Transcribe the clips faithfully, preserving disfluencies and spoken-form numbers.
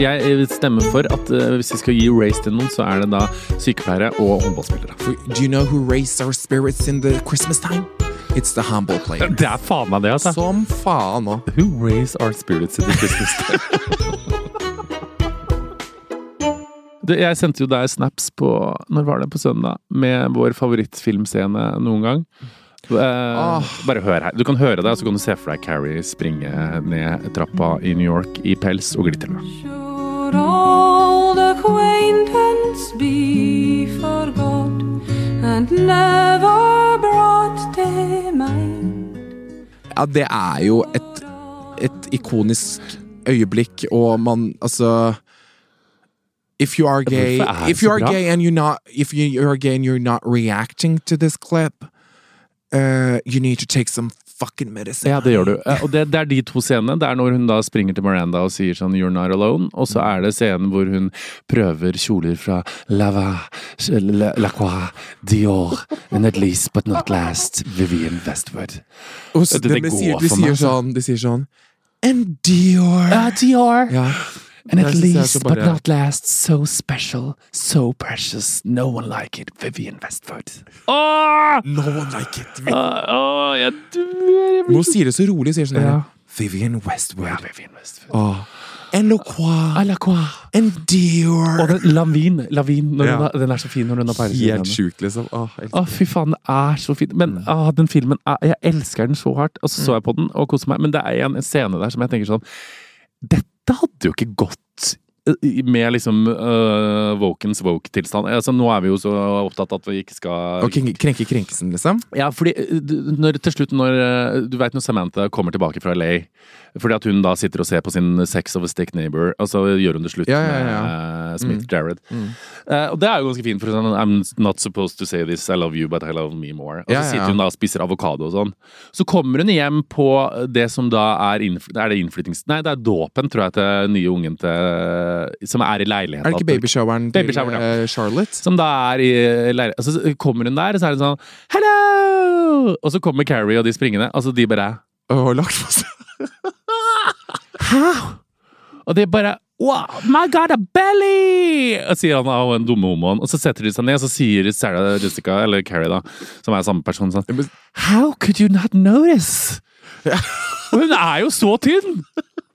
jeg stemmer for at uh, hvis vi skal gi race til noen, så er det da sykepleiere og håndballspillere. Do you know who raised our spirits in the Christmas time? It's the handball player. Det er faen meg det, altså. Som faen nå. Who raised our spirits in the Christmas time? det, jeg sendte jo deg snaps på, når var det på søndag, med vår favorittfilmscene noen gang. Uh, oh. Bare hør her. Du kan høre det, og så kan du se for deg Carrie springe ned trappa i New York i pels og glitter. Should old acquaintance be forgot and never brought to mind? Ja, det er jo et, et ikonisk øyeblikk, og man, altså If you are gay, if you are gay and you're not, if you are gay and you're not reacting to this clip, Uh, you need to take some fucking medicine. Ja, det gjør du. Og det, det er de to scenene. Det er når hun da springer til Miranda og sier sånn You're not alone. Og så er det scenen hvor hun prøver kjoler fra Lava, La, La Croix, Dior, and at least but not last, Vivienne Westwood. Og så, det, det, det, sier, de, sier sånn, de sier sånn And Dior. Ja, Dior. Ja. And at least, but not last, so special, so precious, no one like it, Vivienne Westwood. Åh! No one like it. Åh, åh, jeg dør. Nå sier det så rolig, sier sånn ja. Vivienne Westwood. Ja, Vivienne Westwood. Åh. En La Croix. En La Croix. En Dior. Og den Lavin, Lavin, ja. den, den er så fin når den har peilet seg. Helt sjukt, liksom. Åh, åh, fy faen, det er så fint. Men åh, den filmen, er, jeg elsker den så hardt. Og så så jeg på den og koset meg. Men det er en scene der som jeg tenker sånn, dette det hadde jo ikke gått med liksom uh, Vokens Voke-tilstand. Altså, nå er vi jo så opptatt at vi ikke skal... Og krenke krenkelsen, liksom? Ja, fordi når, til slutt når... Du vet når Samantha kommer tilbake fra L A, fordi at hun da sitter og ser på sin Sex of a Stick Neighbor, og så gjør hun det slutt ja, ja, ja. med uh, Smith mm. Jared. Mm. Uh, og det er jo ganske fint, for sånn, I'm not supposed to say this, I love you, but I love me more. Og så ja, ja, ja. sitter hun da og spiser avokado og sånn. Så kommer hun hjem på det som da er... Er det innflyttings... Nei, det er dåpen, tror jeg, til nye ungen til... Som er i leiligheten. Er det ikke babyshoweren til baby ja. Charlotte? Som da er i leiligheten. Og så kommer hun der, og så er det sånn Hello! Og så kommer Carrie og de springende, og så de bare Åh, lagt på seg. Hæ? Og de bare Wow, my God, a belly! Og sier han av en dumme homoen. Og så setter de seg ned, og så sier Sarah Jessica, eller Carrie da, som er samme person, sånn How could you not notice? Ja. Og hun er jo så tynn!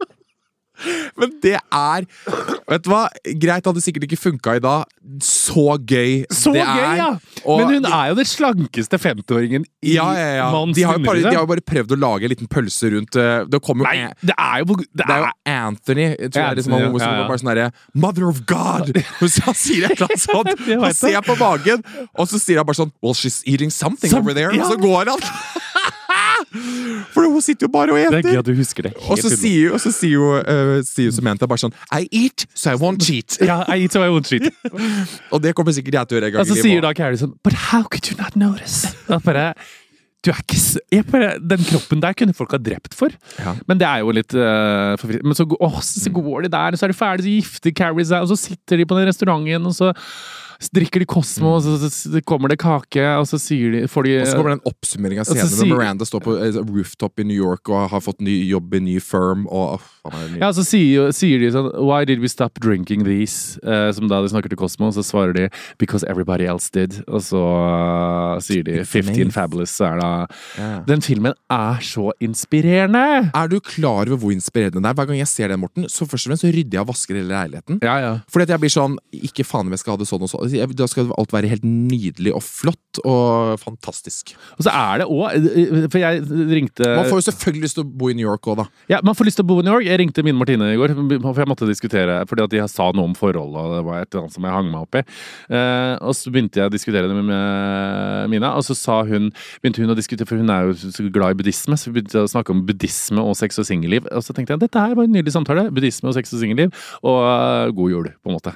Men det er vet du hva, greit hadde sikkert ikke funket i dag. Så gøy Så det gøy, er. ja og Men hun er jo den slankeste femtiåringen i ja, ja, ja. De, har bare, de har jo bare prøvd å lage en liten pølse rundt Det kommer Nei, det er jo Det, det er jo Anthony Jeg tror det er liksom han ja, ja. Bare sånn der Mother of God Hun sier et eller annet sånt Og ser på magen Og så sier han bare sånn Well, she's eating something Some, over there ja. Og så går han For hun sitter jo bare og eter. Det er gøy at du husker det. Og så sier, og så sier jo uh, sier Samantha bare sånn I eat, so I won't cheat. Ja, I eat, so I won't cheat. Og det kommer sikkert jeg til å gjøre en gang. Og så sier da Carrie sånn But how could you not notice? Bare, du er ikke jeg bare, Den kroppen der kunne folk ha drept for. Ja. Men det er jo litt uh, Men så, åh, så går de der, og så er de ferdig, så gifter Carrie seg, og så sitter de på den restauranten, og så Så drikker de Cosmo, og så, så, så kommer det kake, og så sier de, får de Og så kommer det en oppsummering av scenen når Miranda står på uh, rooftop i New York og har fått ny jobb i ny firm, og oh, ny. Ja, så sier, sier de sånn Why did we stop drinking these? Uh, som da de snakker til Cosmo, så svarer de Because everybody else did. Og så uh, sier de fifteen Fabulous, så er da yeah. Den filmen er så inspirerende! Er du klar over hvor inspirerende den er? Hver gang jeg ser den, Morten, så først og fremst så rydder jeg og vasker hele leiligheten. Ja, ja. Fordi at jeg blir sånn, ikke faen om jeg skal ha det sånn og sånn. Da skal alt være helt nydelig og flott og fantastisk. Og så er det også, for jeg ringte Man får jo selvfølgelig lyst til å bo i New York også da. Ja, man får lyst til å bo i New York. Jeg ringte min Martine i går, for jeg måtte diskutere, fordi at de sa noe om forhold, og det var et eller annet som jeg hang meg opp i. Uh, og så begynte jeg å diskutere det med Mina, og så sa hun, begynte hun å diskutere, for hun er jo så glad i buddhisme, så vi begynte å snakke om buddhisme og sex og singelliv, og så tenkte jeg, dette her var en nydelig samtale, buddhisme og sex og singelliv, og uh, god jul, på en måte.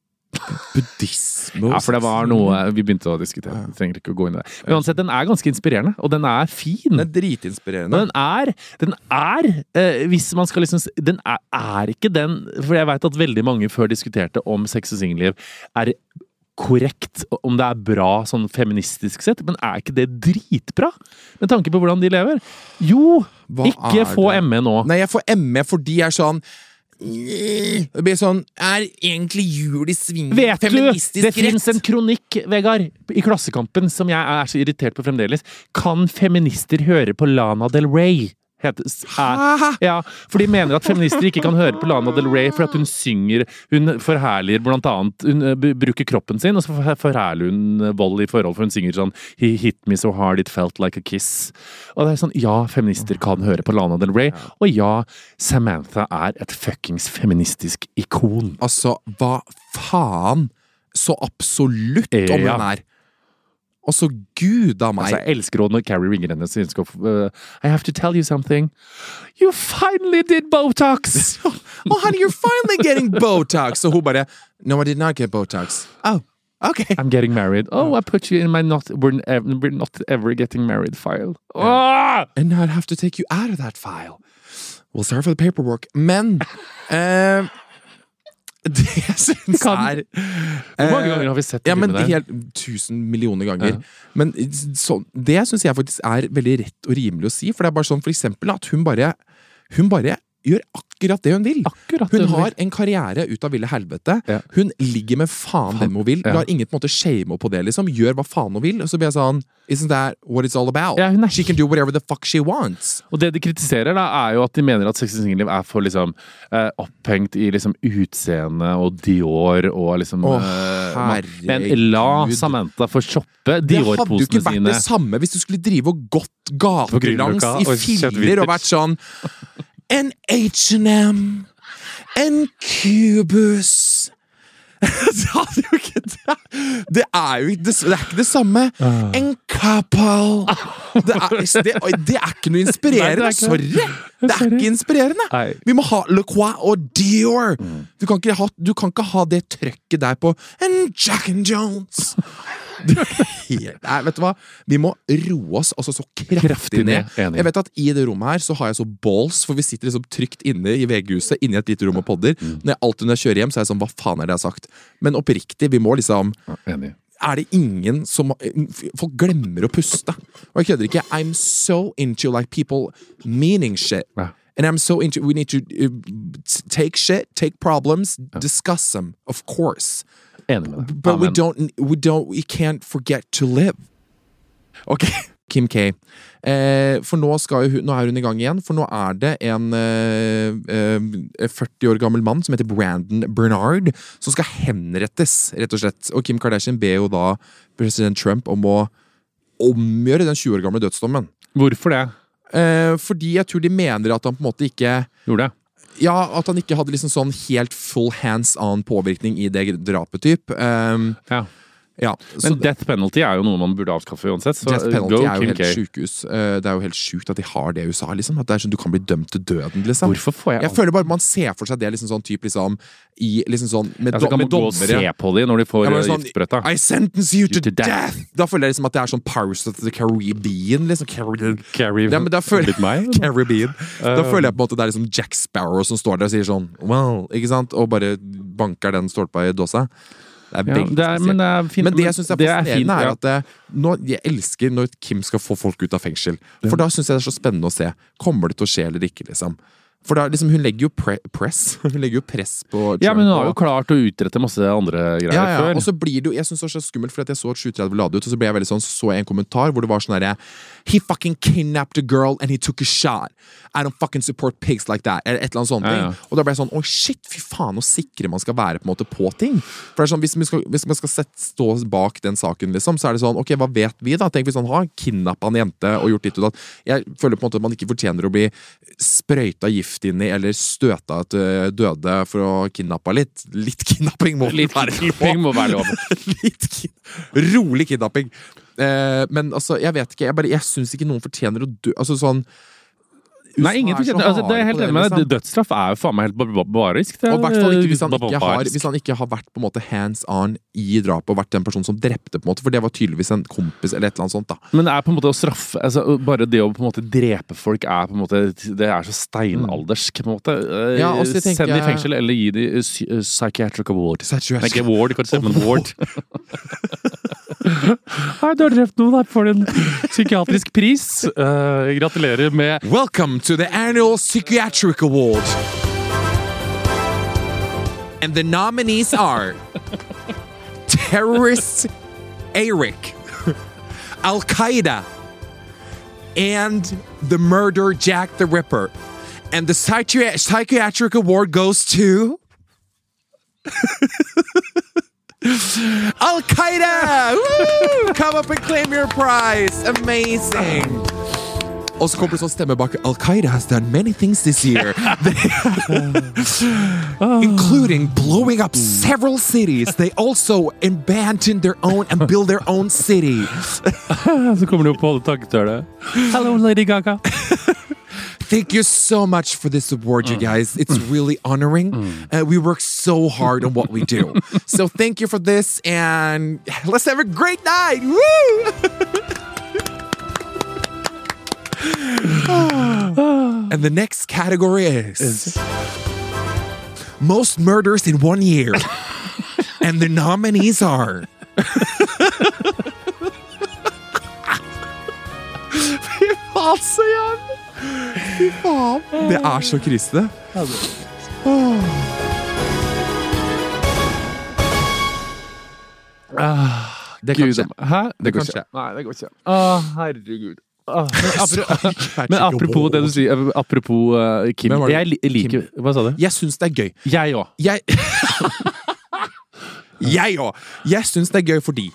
Buddhisme? Ja, for det var noe vi begynte å diskutere. Vi trenger ikke å gå inn i det. Men uansett, den er ganske inspirerende, og den er fin. Den er dritinspirerende. Og den er, den er eh, hvis man skal liksom, den er, er ikke den, for jeg vet at veldig mange før diskuterte om sex og singelliv er korrekt, om det er bra sånn feministisk sett, men er ikke det dritbra? Med tanke på hvordan de lever? Jo, Hva ikke få M E nå. Nei, jeg får M E fordi jeg er sånn Det blir sånn, er egentlig jul i sving Vet du, feministisk det rett? finnes en kronikk, Vegard, i Klassekampen som jeg er så irritert på fremdeles. Kan feminister høre på Lana Del Rey? Heter, er, ja, for de mener at feminister ikke kan høre på Lana Del Rey for at hun synger, hun forherliger blant annet, hun bruker kroppen sin, og så forherliger hun vold i forhold, for hun synger sånn He hit me so hard it felt like a kiss. Og det er sånn, ja, feminister kan høre på Lana Del Rey, og ja, Samantha er et fuckings feministisk ikon. Altså, hva faen? Så absolutt om hun Ja. er. Og så gud av meg. Altså, jeg elsker henne når Carrie ringer henne og skal, uh, I have to tell you something. You finally did Botox! Oh, honey, you're finally getting Botox! Så hun bare, no, I did not get Botox. Oh, okay. I'm getting married. Oh, I put you in my not, we're, ev- we're not ever getting married file. Ah! And now I'd have to take you out of that file. We'll start for the paperwork. Men, eh, det jeg synes Kan- er... Hvor mange ganger har vi sett Ja, men filmen der? helt tusen millioner ganger. Ja. Men så, det synes jeg faktisk er veldig rett og rimelig å si, for det er bare sånn, for eksempel, at hun bare, hun bare gjør akkurat det hun vil. Akkurat det Hun hun har vil. en karriere ut av ville helvete. Ja. Hun ligger med faen hvem hun vil. Ja. Lar ingen på en måte shame henne på det, liksom. Gjør hva faen hun vil. Og så blir jeg sånn, isn't that what it's all about? Ja, hun er- She can do whatever the fuck she wants. Og det de kritiserer da, er jo at de mener at Sex and Single er for liksom eh, opphengt i liksom utseende og Dior og liksom Å, eh, Men la herregud. Samantha få shoppe Det hadde jo ikke Dior-posene vært sine. det samme hvis du skulle drive og gått gatelangs Grünerløkka i og kjøpt filer og vintage. vært sånn en H and M, en Cubus. Det hadde jo ikke det. Det er jo ikke det, det er ikke det samme. En couple. Det er, det, det er ikke noe inspirerende. Nei, det er ikke Sorry. det. Det er Sorry. ikke inspirerende. Nei. Vi må ha Le Croix og Dior. Du kan ikke ha, du kan ikke ha det trøkket der på en Jack and Jones. Nei, vet du hva? Vi må roe oss altså så kraftig, Kraftig ned, ned. enig. Jeg vet at i det rommet her så har jeg så balls, for vi sitter liksom trygt inne i V G-huset, inne i et lite rom og podder. Når jeg alltid når jeg kjører hjem, så er jeg sånn, hva faen er det jeg har sagt? Men oppriktig, vi må liksom Ja, enig. er det ingen som folk glemmer å puste. Og jeg kødder ikke. I'm so into like people meaning shit. Ja. And I'm so into we need to uh, take shit, take problems, discuss them, of course. Enig med deg. But we Amen. don't we don't we can't forget to live. Ok, Kim K. Eh, for nå, skal hun, nå er hun i gang igjen, for nå er det en eh, eh, førti år gammel mann som heter Brandon Bernard, som skal henrettes, rett og slett. Og Kim Kardashian ber jo da president Trump om å omgjøre den tjue år gamle dødsdommen. Hvorfor det? Eh, fordi jeg tror de mener at han på en måte ikke Gjorde det? Ja, at han ikke hadde liksom sånn helt full hands on påvirkning i det drapet typ. Um, Ja. ja, så Men death penalty er jo noe man burde avskaffe uansett. Så death penalty go er jo Kim helt K. sjukehus. Uh, det er jo helt sjukt at de har det i U S A, liksom. At det er sånn du kan bli dømt til døden, liksom. Hvorfor får jeg Jeg føler bare man ser for seg det liksom sånn typ liksom i liksom sånn med, Ja, så do, kan med man gå og dommere. se på dem når de får Ja, men eh, sånn, giftbrøtta. I sentence you to, to death. death. Da føler jeg liksom at det er sånn Pirates of the Caribbean, liksom. Caribbean. Carrie, Ja, men da føler litt meg. Caribbean. Da føler jeg på en måte det er liksom Jack Sparrow som står der og sier sånn well, ikke sant? Og bare banker den stolpa i dåsa. Det er Ja, veldig det er, men det er fint. Men det jeg synes er det er fascinerende, fint, er ja. at det, nå, jeg elsker når Kim skal få folk ut av fengsel. For da syns jeg det er så spennende å se. Kommer det til å skje eller ikke, liksom? For da, liksom, hun legger jo pre press Hun legger jo press på Trump. Ja, men hun har jo og- klart å utrette masse andre greier ja, ja. før. Og så blir det jo, jeg synes det var så skummelt, for at jeg så at sju tretti la det ut, og så ble jeg veldig sånn, så jeg en kommentar hvor det var sånn derre He fucking kidnapped a girl and he took a shot. I don't fucking support pigs like that. Eller et eller annet sånt. Ja, ja. ting. Og da ble jeg sånn, å shit, fy faen, så sikre man skal være på en måte på ting. For det er sånn, hvis man skal, hvis man skal sette, stå bak den saken, liksom, så er det sånn, ok, hva vet vi da? Tenk hvis han har kidnappet en jente og gjort ditt og datt. Jeg føler på en måte at man ikke fortjener å bli sprøyta gift inn i, eller støta til døde for å kidnappe litt. Litt kidnapping må Litt være kidnapping må være lov. Litt kid rolig kidnapping. Eh, men altså, jeg vet ikke. Jeg, bare, jeg syns ikke noen fortjener å dø. Altså sånn Nei, ingen U S A er så fortjener altså, Det er jeg harde helt på det, enig med deg. liksom. Dødsstraff er jo faen meg helt barbarisk. Det er- Og i hvert fall ikke hvis han ikke, har, barbarisk. hvis han ikke har vært på en måte hands on i drapet og vært den personen som drepte, på en måte, for det var tydeligvis en kompis eller et eller annet sånt. da. Men det er på en måte å straffe altså, Bare det å på en måte drepe folk er på en måte Det er så steinaldersk, på en måte. Eh, Ja, og så tenker Send de i jeg- fengsel, eller gi de uh, psychiatric award. Psychiatric- Nei, ikke award, kanskje, men award. Nei, du har drept noen, der får du en psykiatrisk pris. Eh, gratulerer med Welcome to the annual Psychiatric Award. And the nominees are Terrorist Eric, Al-Qaeda, and the murder Jack the Ripper. And the psychi- psychiatric award goes to Al-Qaeda! Woo! Come up and claim your prize! Amazing! Og så kommer det sånn stemme bak. Al-Qaeda has done many things this year. Including blowing up several cities. They also abandoned their own and built their own city. Så kommer du opp på alle takketølet. Hello, Lady Gaga. Thank you so much for this award, you guys. It's really honoring. Uh, we work so hard on what we do. So thank you for this, and let's have a great night! Woo! And the next category is, is Most Murders in One Year. And the nominees are Fy faen, så jævlig! Fy faen. Det er så krise. Oh. Ah, det kan skje. Hæ? Det, det kan skje. Nei, det går ikke. Å, herregud. Ah, men, apropos, men apropos det du sier, apropos uh, Kim, jeg liker Kim. Hva sa du? Jeg synes det er gøy. Jeg også. Jeg Jeg også. Jeg synes det er gøy fordi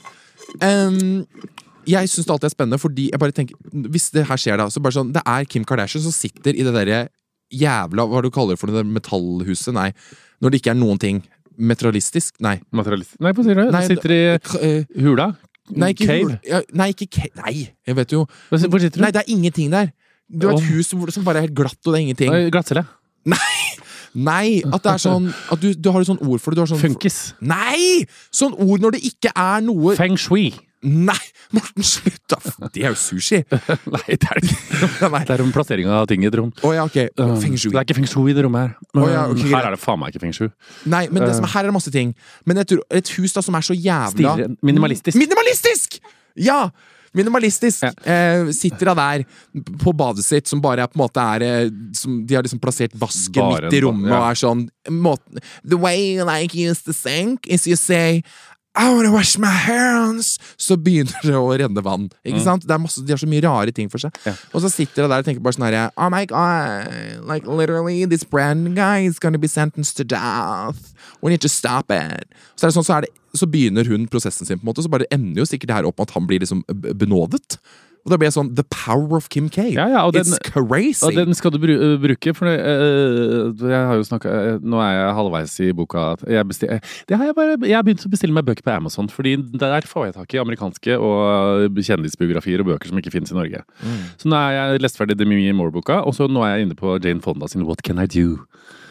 um, jeg synes det alltid er spennende, fordi jeg bare tenker, hvis det her skjer da, så bare sånn, det er Kim Kardashian som sitter i det der jævla, hva du kaller det for det metallhuset, nei, når det ikke er noen ting materialistisk, nei. Materialistisk? Nei, hva sier du? Nei, du sitter i uh, hula? Nei, ikke cave? Hula. Ja, nei, ikke cave. Nei, jeg vet jo. Hvor sitter du? Nei, det er ingenting der. Du har et oh. hus som bare er helt glatt, og det er ingenting. Glattcelle? Nei! Nei, at det er sånn at du, du har et sånn ord for det. Du har sånn, Funkis? Nei! Sånn ord når det ikke er noe Feng shui? Nei, Morten, slutt da. Det er jo sushi. Nei, det er det ikke. Det er en plassering av ting i et rom. Åja, oh, ja, ok. Feng shui. Det er ikke feng shui i det rommet her. Oh, ja, okay. Her er det faen meg ikke feng shui. Nei, men det som er, her er det masse ting. Men et, et hus da som er så jævla Stirre. Minimalistisk. Minimalistisk! Ja! Minimalistisk. Ja. Eh, sitter da der på badet sitt, som bare er på en måte er som, de har liksom plassert vasken bare midt i rommet, ja. Og er sånn måten, the way you like use the sink is you say I wanna wash my hands. Så begynner det å renne vann. Ikke mm. sant? Det er masse, de har så mye rare ting for seg. Ja. Og så sitter det der og tenker bare sånn her oh my god, like literally this brand guy is gonna be sentenced to death. We need to stop it. Så er det sånn, så, er det, så begynner hun prosessen sin på en måte, så bare ender jo sikkert det her opp med at han blir liksom benådet. Og da blir jeg sånn, the power of Kim K. Ja, ja, og It's den, crazy. Og den skal du bru bruke, for uh, jeg har jo snakket, nå er jeg halvveis i boka, jeg, bestil, det har jeg, bare, jeg har begynt å bestille meg bøker på Amazon, fordi der får jeg tak i amerikanske og kjendisbiografier og bøker som ikke finnes i Norge. Mm. Så nå er jeg lest ferdig Demi Moore-boka, og så nå er jeg inne på Jane Fonda sin What Can I Do?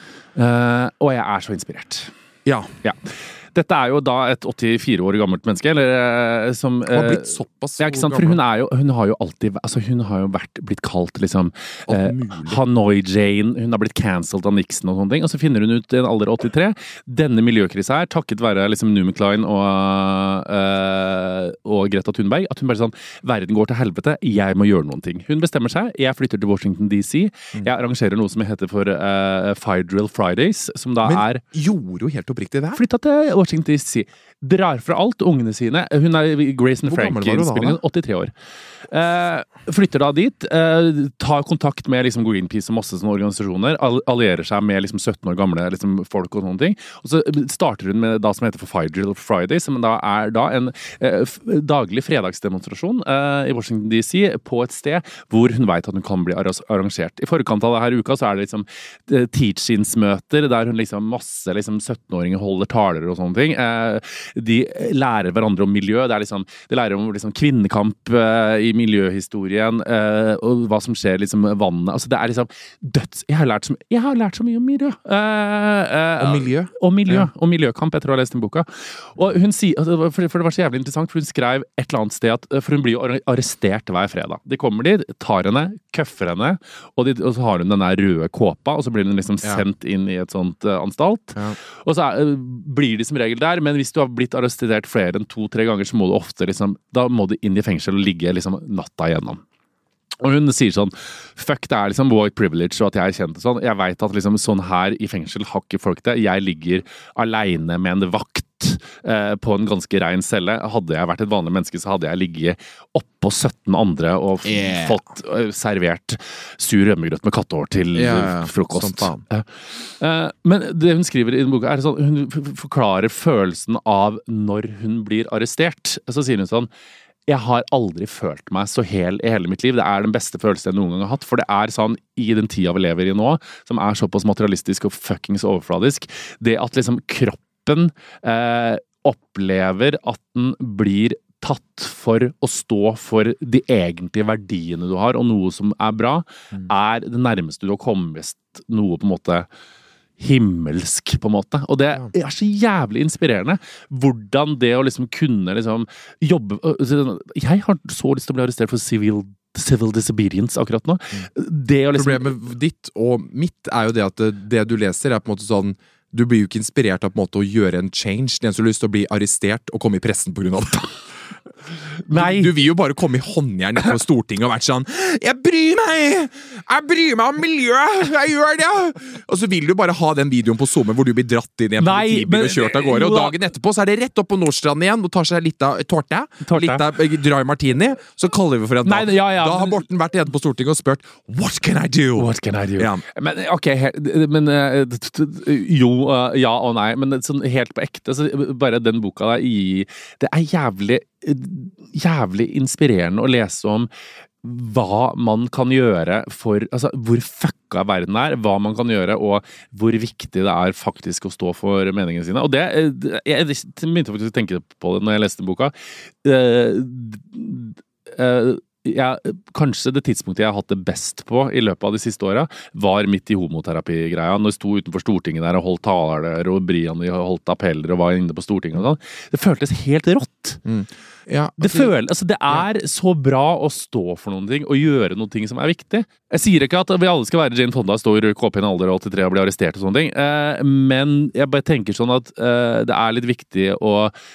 Uh, og jeg er så inspirert. Ja. Ja. Dette er jo da et åttifire år gammelt menneske, eller som Hun har blitt såpass ja, ikke sant? For hun er jo, hun har jo alltid, altså hun har jo vært, blitt kalt liksom eh, Hanoi-Jane, hun har blitt cancelled av Nixon og sånne ting, og så finner hun ut i en alder av åttitre, denne miljøkrisa her, takket være liksom Naomi Klein og, øh, og Greta Thunberg, at hun bare sånn, verden går til helvete, jeg må gjøre noen ting. Hun bestemmer seg, jeg flytter til Washington D C, jeg arrangerer noe som heter for uh, Fire Drill Fridays, som da Men, er... Men gjorde jo helt oppriktig det her? Flyttet til Washington D C. Drar fra alt, ungene sine. Hun er Grace and Frankie-innspillingen, åttitre år. Uh, flytter da dit, uh, tar kontakt med liksom, Greenpeace og masse sånne organisasjoner, allierer seg med liksom, sytten år gamle liksom, folk og sånne ting. Og så starter hun med det som heter for Fire Drill Friday, som da er da en uh, daglig fredagsdemonstrasjon uh, i Washington D C på et sted hvor hun vet at hun kan bli arrangert. I forkant av det her uka så er det liksom uh, teach-ins-møter der hun liksom masse liksom, sytten-åringer holder taler og sånne ting. Uh, de lærer hverandre om miljø. Det er liksom, de lærer om liksom, kvinnekamp uh, i miljøhistorien, uh, og hva som skjer liksom vannet. Altså, det er liksom døds... Jeg har lært så, jeg har lært så mye om miljø. Uh, uh, og miljø? Og miljø, ja. Og miljøkamp, etter å ha lest den boka. Og hun sier, for det var så jævlig interessant, for hun skrev et eller annet sted at, for hun blir jo arrestert hver fredag. De kommer dit, tar henne, køffer henne, og, de, og så har hun den der røde kåpa, og så blir hun liksom ja. sendt inn i et sånt uh, anstalt. Ja. Og så er, blir de som regel der, men hvis du har blitt arrestert flere enn to-tre ganger, så må du ofte liksom, da må du inn i fengsel og ligge liksom natta igjennom. Og hun sier sånn, fuck, det er liksom white privilege og at jeg er kjent og sånn. Jeg vet at liksom sånn her i fengsel har ikke folk det. Jeg ligger alene med en vakt eh, på en ganske rein celle. Hadde jeg vært et vanlig menneske, så hadde jeg ligget oppå sytten andre og f- yeah. fått uh, servert sur rømmegrøt med kattehår til yeah, frokost. Uh, uh, men det hun skriver i den boka er sånn, hun f- forklarer følelsen av når hun blir arrestert. Så sier hun sånn, jeg har aldri følt meg så hel i hele mitt liv. Det er den beste følelsen jeg noen gang har hatt. For det er sånn, i den tida vi lever i nå, som er såpass materialistisk og fuckings overfladisk, det at liksom kroppen eh, opplever at den blir tatt for å stå for de egentlige verdiene du har, og noe som er bra, mm. er det nærmeste du har kommet noe på en måte himmelsk, på en måte. Og det er så jævlig inspirerende. Hvordan det å liksom kunne liksom jobbe... Jeg har så lyst til å bli arrestert for civil, civil disobedience akkurat nå. Det å liksom... Problemet ditt og mitt er jo det at det, det du leser er på en måte sånn, du blir jo ikke inspirert av på en måte å gjøre en change. Den som har lyst til å bli arrestert og komme i pressen på grunn av det. Nei. Du, du vil jo bare komme i håndjern på Stortinget og vært sånn jeg bryr meg! Jeg bryr meg om miljøet! Jeg gjør det! Og så vil du bare ha den videoen på Zoom hvor du blir dratt inn i en politibil og kjørt av gårde, og dagen etterpå så er det rett opp på Nordstrand igjen og tar seg litt av tårte, litt av dry martini, så kaller vi for en dag. Ja, ja, da har Morten vært igjen på Stortinget og spurt What can I do? What can I do? Ja. Men ok, men jo, ja og nei, men sånn helt på ekte, så bare den boka der i, det er jævlig jævlig inspirerende å lese om hva man kan gjøre for, altså hvor fucka verden er, hva man kan gjøre, og hvor viktig det er faktisk å stå for meningene sine. Og det, jeg begynte faktisk å tenke på det når jeg leste boka. Uh, uh, jeg, kanskje det tidspunktet jeg har hatt det best på i løpet av de siste åra, var midt i homoterapi-greia, når jeg sto utenfor Stortinget der og holdt taler, og Brian holdt appeller og var inne på Stortinget og sånn. Det føltes helt rått. Mm. Ja, altså, det, føler, altså det er ja. så bra å stå for noen ting og gjøre noen ting som er viktig. Jeg sier ikke at vi alle skal være Jane Fonda, stå i K P i en alder av åttitre og bli arrestert og sånne ting, eh, men jeg bare tenker sånn at eh, det er litt viktig å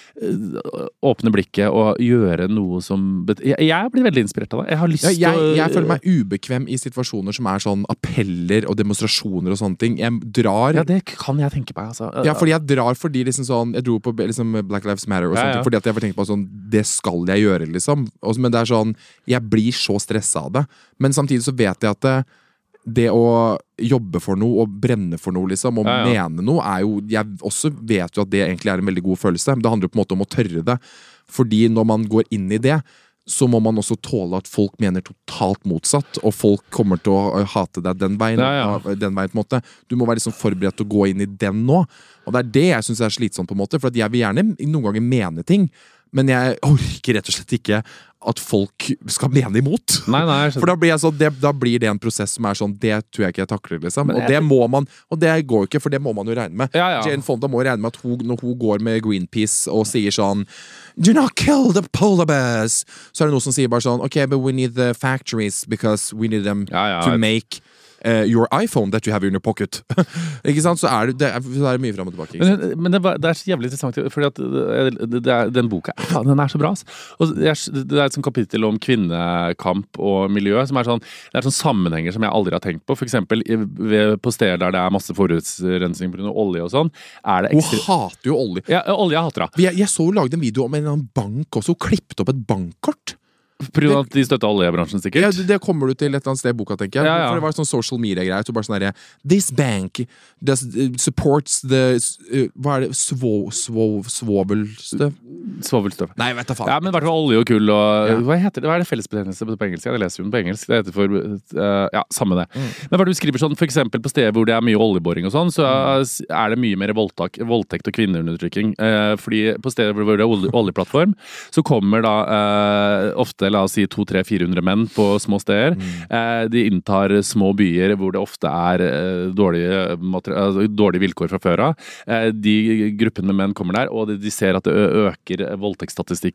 eh, åpne blikket og gjøre noe som jeg, jeg blir veldig inspirert av det. Jeg har lyst ja, jeg, til å Jeg føler meg ubekvem i situasjoner som er sånn appeller og demonstrasjoner og sånne ting. Jeg drar Ja, det kan jeg tenke meg, altså. Ja, fordi jeg drar fordi liksom sånn jeg dro på liksom Black Lives Matter og sånt, ja, ja. fordi at jeg bare tenker på sånn det skal jeg gjøre, liksom. Men det er sånn, jeg blir så stresset av det. Men samtidig så vet jeg at det, det å jobbe for noe og brenne for noe, liksom, og ja, ja. mene noe, er jo, jeg også vet jo at det egentlig er en veldig god følelse. Det handler på en måte om å tørre det. Fordi når man går inn i det, så må man også tåle at folk mener totalt motsatt, og folk kommer til å hate deg den veien, ja, ja. den veien på en måte. Du må være liksom forberedt til å gå inn i den nå. Og det er det jeg synes er slitsomt på en måte, for at jeg vil gjerne noen ganger mene ting, men jeg orker rett og slett ikke at folk skal mene imot. Nei, nei, for da blir, jeg sånn, det, da blir det en prosess som er sånn, det tror jeg ikke jeg takler, liksom. Og det må man, og det går ikke, for det må man jo regne med. Ja, ja. Jane Fonda må regne med at hun, når hun går med Greenpeace og sier sånn Do not kill the polar bears! Så er det noe som sier bare sånn Ok, but we need the factories because we need them ja, ja, to make Uh, your iPhone that you have in your pocket. Ikke sant? Så er det, det, er, det er mye frem og tilbake. Men, men det, var, det er så jævlig interessant, fordi at det, det er, den boka ja, den er så bra. Og det, er, det er et sånt kapittel om kvinnekamp og miljø, som er sånn, det er sånn sammenhenger som jeg aldri har tenkt på. For eksempel på steder der det er masse forurensning på grunn av olje og sånn. Er det ekstra... Hun hater jo olje. Ja, olje jeg hater da. Jeg, jeg så hun lagde en video om en eller annen bank også, hun klippet opp et bankkort. På grunn av at de støtter oljebransjen, sikkert? Ja, det, det kommer du til et eller annet sted i boka, tenker jeg. Ja, ja. For det var sånn social media-greier. Så bare sånn her, this bank does, uh, supports the uh, hva er det? Svo, svo, svovelstøv? Svovelstøv. Nei, vet da faen. Ja, men i hvert fall olje og kull og ja. Hva heter det? Hva er det fellesbetegnelse på engelsk? Jeg leser jo den på engelsk. Det heter for uh, ja, samme det. Mm. Men hva du skriver sånn, for eksempel på steder hvor det er mye oljeboring og sånn, så mm. er det mye mer voldtak, voldtekt og kvinneundertrykking. Uh, fordi på steder hvor det er olje, oljeplattform, så kommer da uh, ofte la oss si to, tre, fire hundre menn på små steder. Mm. Eh, de inntar små byer hvor det ofte er eh, dårlige, altså, dårlige vilkår fra før av. Eh, de gruppen med menn kommer der, og de, de ser at det øker voldtektsstatistikken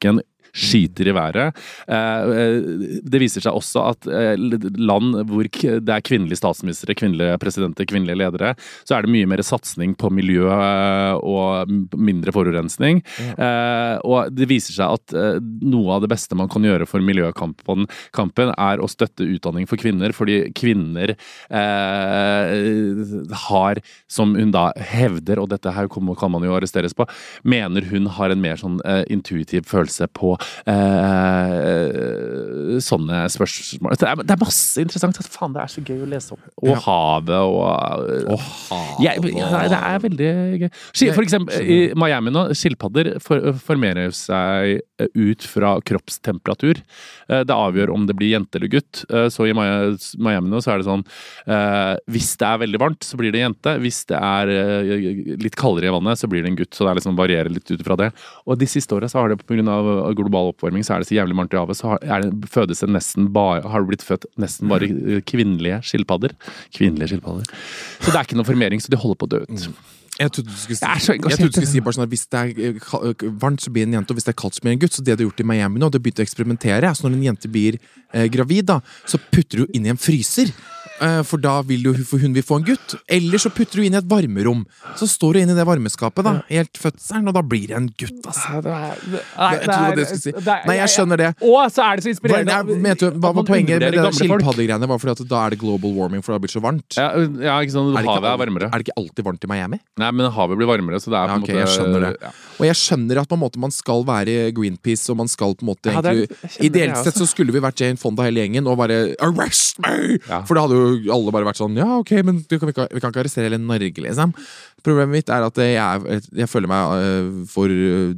skyter i været. Det viser seg også at land hvor det er kvinnelige statsministre, kvinnelige presidenter, kvinnelige ledere, så er det mye mer satsning på miljø og mindre forurensning. Ja. Og det viser seg at noe av det beste man kan gjøre for miljøkampen kampen er å støtte utdanning for kvinner, fordi kvinner eh, har, som hun da hevder, og dette her kan man jo arresteres på, mener hun har en mer sånn eh, intuitiv følelse på eh, sånne spørsmål. Det er, det er masse interessant. Faen, det er så gøy å lese om. Og ja. havet og... Og havet. Ja, det er veldig gøy. For eksempel, i Miami nå, skilpadder for, formerer seg ut fra kroppstemperatur. Det avgjør om det blir jente eller gutt. Så i Miami nå så er det sånn, hvis det er veldig varmt, så blir det jente. Hvis det er litt kaldere i vannet, så blir det en gutt. Så det er liksom varierer litt ut fra det. Og de siste årene så har det, på grunn av global oppvarming, så er det så jævlig varmt i havet, så har, er det, fødes det nesten bare, har det blitt født nesten bare kvinnelige skilpadder. Kvinnelige skilpadder. Så det er ikke noe formering, så de holder på å dø ut. Jeg trodde du skulle si, jeg jeg trodde du skulle si bare sånn at hvis det er varmt, så blir det en jente, og hvis det er kaldt, så blir det en gutt. Så det du har gjort i Miami nå, du har begynt å eksperimentere. Så når en jente blir eh, gravid, da, så putter du inn i en fryser. Eh, for da vil jo for hun vil få en gutt. Eller så putter du inn i et varmerom. Så står du inn i det varmeskapet, da, helt fødselen, og da blir det en gutt, altså. Det er, det er, jeg trodde det skulle si. Nei, jeg skjønner det. Og så er det så inspirerende. Hva, mente du, hva var poenget med det skilpaddegreiene? Var fordi at da er det global warming, for det har blitt så varmt? Ja, ja ikke sånn, havet er varmere. Er det ikke alltid varmt i Miami? Nei, men havet blir varmere, så det er på en ja, okay, måte... Jeg skjønner det. Ja. Og jeg skjønner at på en måte man skal være Greenpeace, og man skal på en måte ja, egentlig... Ideelt sett så skulle vi vært Jane Fonda hele gjengen, og bare arrest me! Ja. For da hadde jo alle bare vært sånn, ja, ok, men vi kan, vi kan, vi kan ikke arrestere hele Norge, liksom. Problemet mitt er at jeg, jeg føler meg uh, for uh,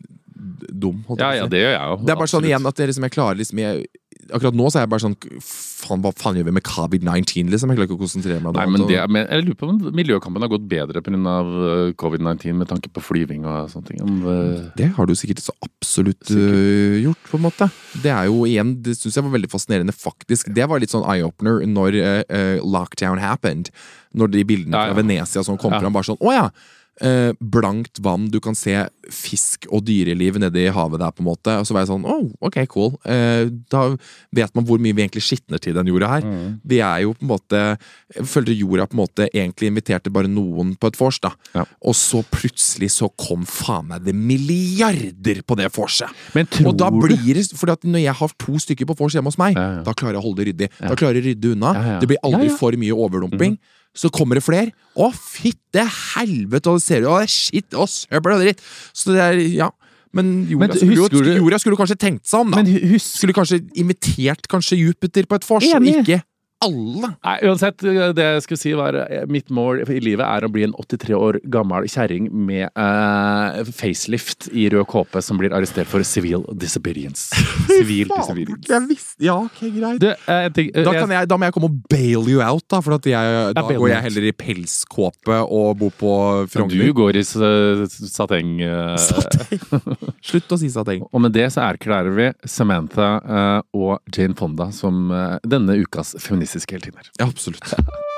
dum. Ja, ja, det gjør jeg jo. Det er bare sånn igjen at det, liksom, jeg klarer liksom... Jeg, akkurat nå så er jeg bare sånn faen, hva faen gjør vi med covid nitten liksom? Jeg klarer ikke å konsentrere meg. Nei, men det, men jeg lurer på om miljøkampen har gått bedre på grunn av covid nitten med tanke på flyving og sånne ting. Om, uh... Det har du sikkert så absolutt uh, gjort, på en måte. Det er jo igjen, det synes jeg var veldig fascinerende faktisk. Det var litt sånn eye-opener når uh, uh, lockdown happened. Når de bildene ja, ja. fra Venezia som kom ja. fram bare sånn, åja! Eh, blankt vann, du kan se fisk og dyreliv nede i havet der på en måte, og så var jeg sånn, oh, ok, cool eh, da vet man hvor mye vi egentlig skittner til den jorda her. Mm. Vi er jo på en måte, jeg følte jorda på en måte egentlig inviterte bare noen på et vors da, ja. og så plutselig så kom faen meg det milliarder på det vorset. Og da blir det, fordi at når jeg har to stykker på vors hjemme hos meg, ja, ja. da klarer jeg å holde det ryddig, ja. da klarer jeg å rydde unna, ja, ja. det blir aldri ja, ja. for mye overdumping. Mm. Så kommer det flere. Å, fitte helvete, og det ser jo, å, shit, å, søbel og dritt. Så det er, ja. Men jorda, men skulle, jo, jorda skulle kanskje tenkt seg om, da. Men husk, skulle kanskje invitert kanskje Jupiter på et fors, og ikke alle. Nei, uansett, det jeg skulle si var mitt mål i livet er å bli en åttitre år gammel kjerring med uh, facelift i rød kåpe som blir arrestert for civil disobedience. Civil disobedience. Jeg visste, ja, ok, greit. Du, uh, tenk, uh, da, kan jeg, da må jeg komme og bail you out, da, for at jeg, da går jeg heller i pelskåpe og bor på Frogner. Du går i sateng. Uh, sateng. Slutt å si sateng. Og med det så erklærer vi Samantha uh, og Jane Fonda som uh, denne ukas feminist hele tiden her. Ja, absolutt.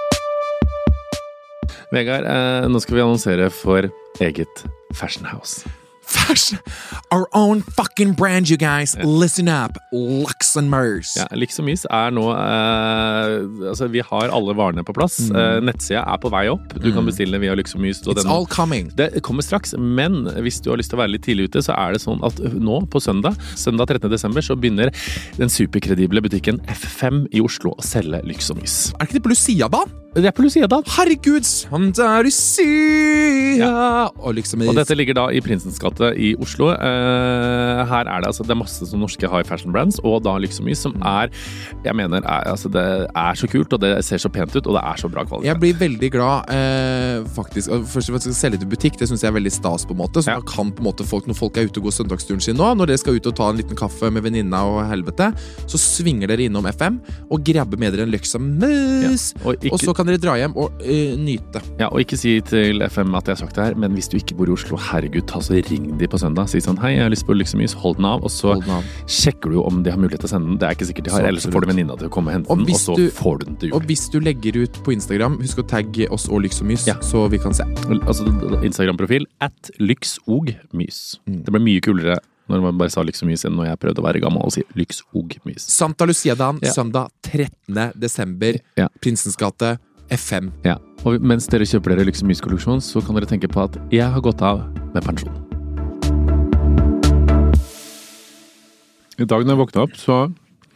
Vegard, eh, nå skal vi annonsere for eget Fashion House. Fashion! Our own fucking brand, you guys. Ja. Listen up. Lux and Mers. Ja, Lux og Mys er nå eh, altså vi har alle varene på plass. Mm. Eh, nettsida er på vei opp. Du mm. kan bestille via Lux og Mys. It's den, all coming. Det kommer straks, men hvis du har lyst til å være litt tidlig ute, så er det sånn at nå på søndag, søndag trettende desember, så begynner den superkredible butikken F fem i Oslo å selge Lux og Mys. Er ikke det på Lucia-dagen? Det er på Lucia-dagen. Herregud, Santa Lucia! Ja. Og, liksom og dette ligger da i Prinsens gate i Oslo. Uh, her er det altså det er masse som norske high fashion brands, og da liksom mye som er, jeg mener, er, altså det er så kult, og det ser så pent ut, og det er så bra kvalitet. Jeg blir veldig glad, uh, faktisk. Først og fremst skal selge til butikk, det synes jeg er veldig stas på en måte, så ja. da kan på en måte folk, når folk er ute og går søndagsturen sin nå, når dere skal ut og ta en liten kaffe med venninna og helvete, så svinger dere innom F M og grabber med dere en Lux og Mys, ja. og, og så kan dere dra hjem og uh, nyte. Ja, og ikke si til F M at jeg har sagt det her, men hvis du ikke bor i Oslo, herregud, ta så ring de på søndag. Si sånn, hei, jeg har lyst på Lux og Mys, hold den av, og så av. sjekker du om de har mulighet til å sende den. Det er ikke sikkert de har, så eller så får du venninna til å komme og hente og den, og så du, får du den til jul. Og hvis du legger ut på Instagram, husk å tagge oss og Lux og Mys, ja. så vi kan se. Altså, Instagram-profil, at Lux og Mys. Mm. Det blir mye kulere Når man bare sa Lyksomys inn, når jeg prøvde å være gammel og si Lyksogmys. Santa Lucia-dagen, Ja. søndag trettende desember, Ja. Prinsens gate, F M. Ja. Og mens dere kjøper dere Lyksomys-kolleksjon, så kan dere tenke på at jeg har gått av med pensjon. I dag når jeg våkna opp, så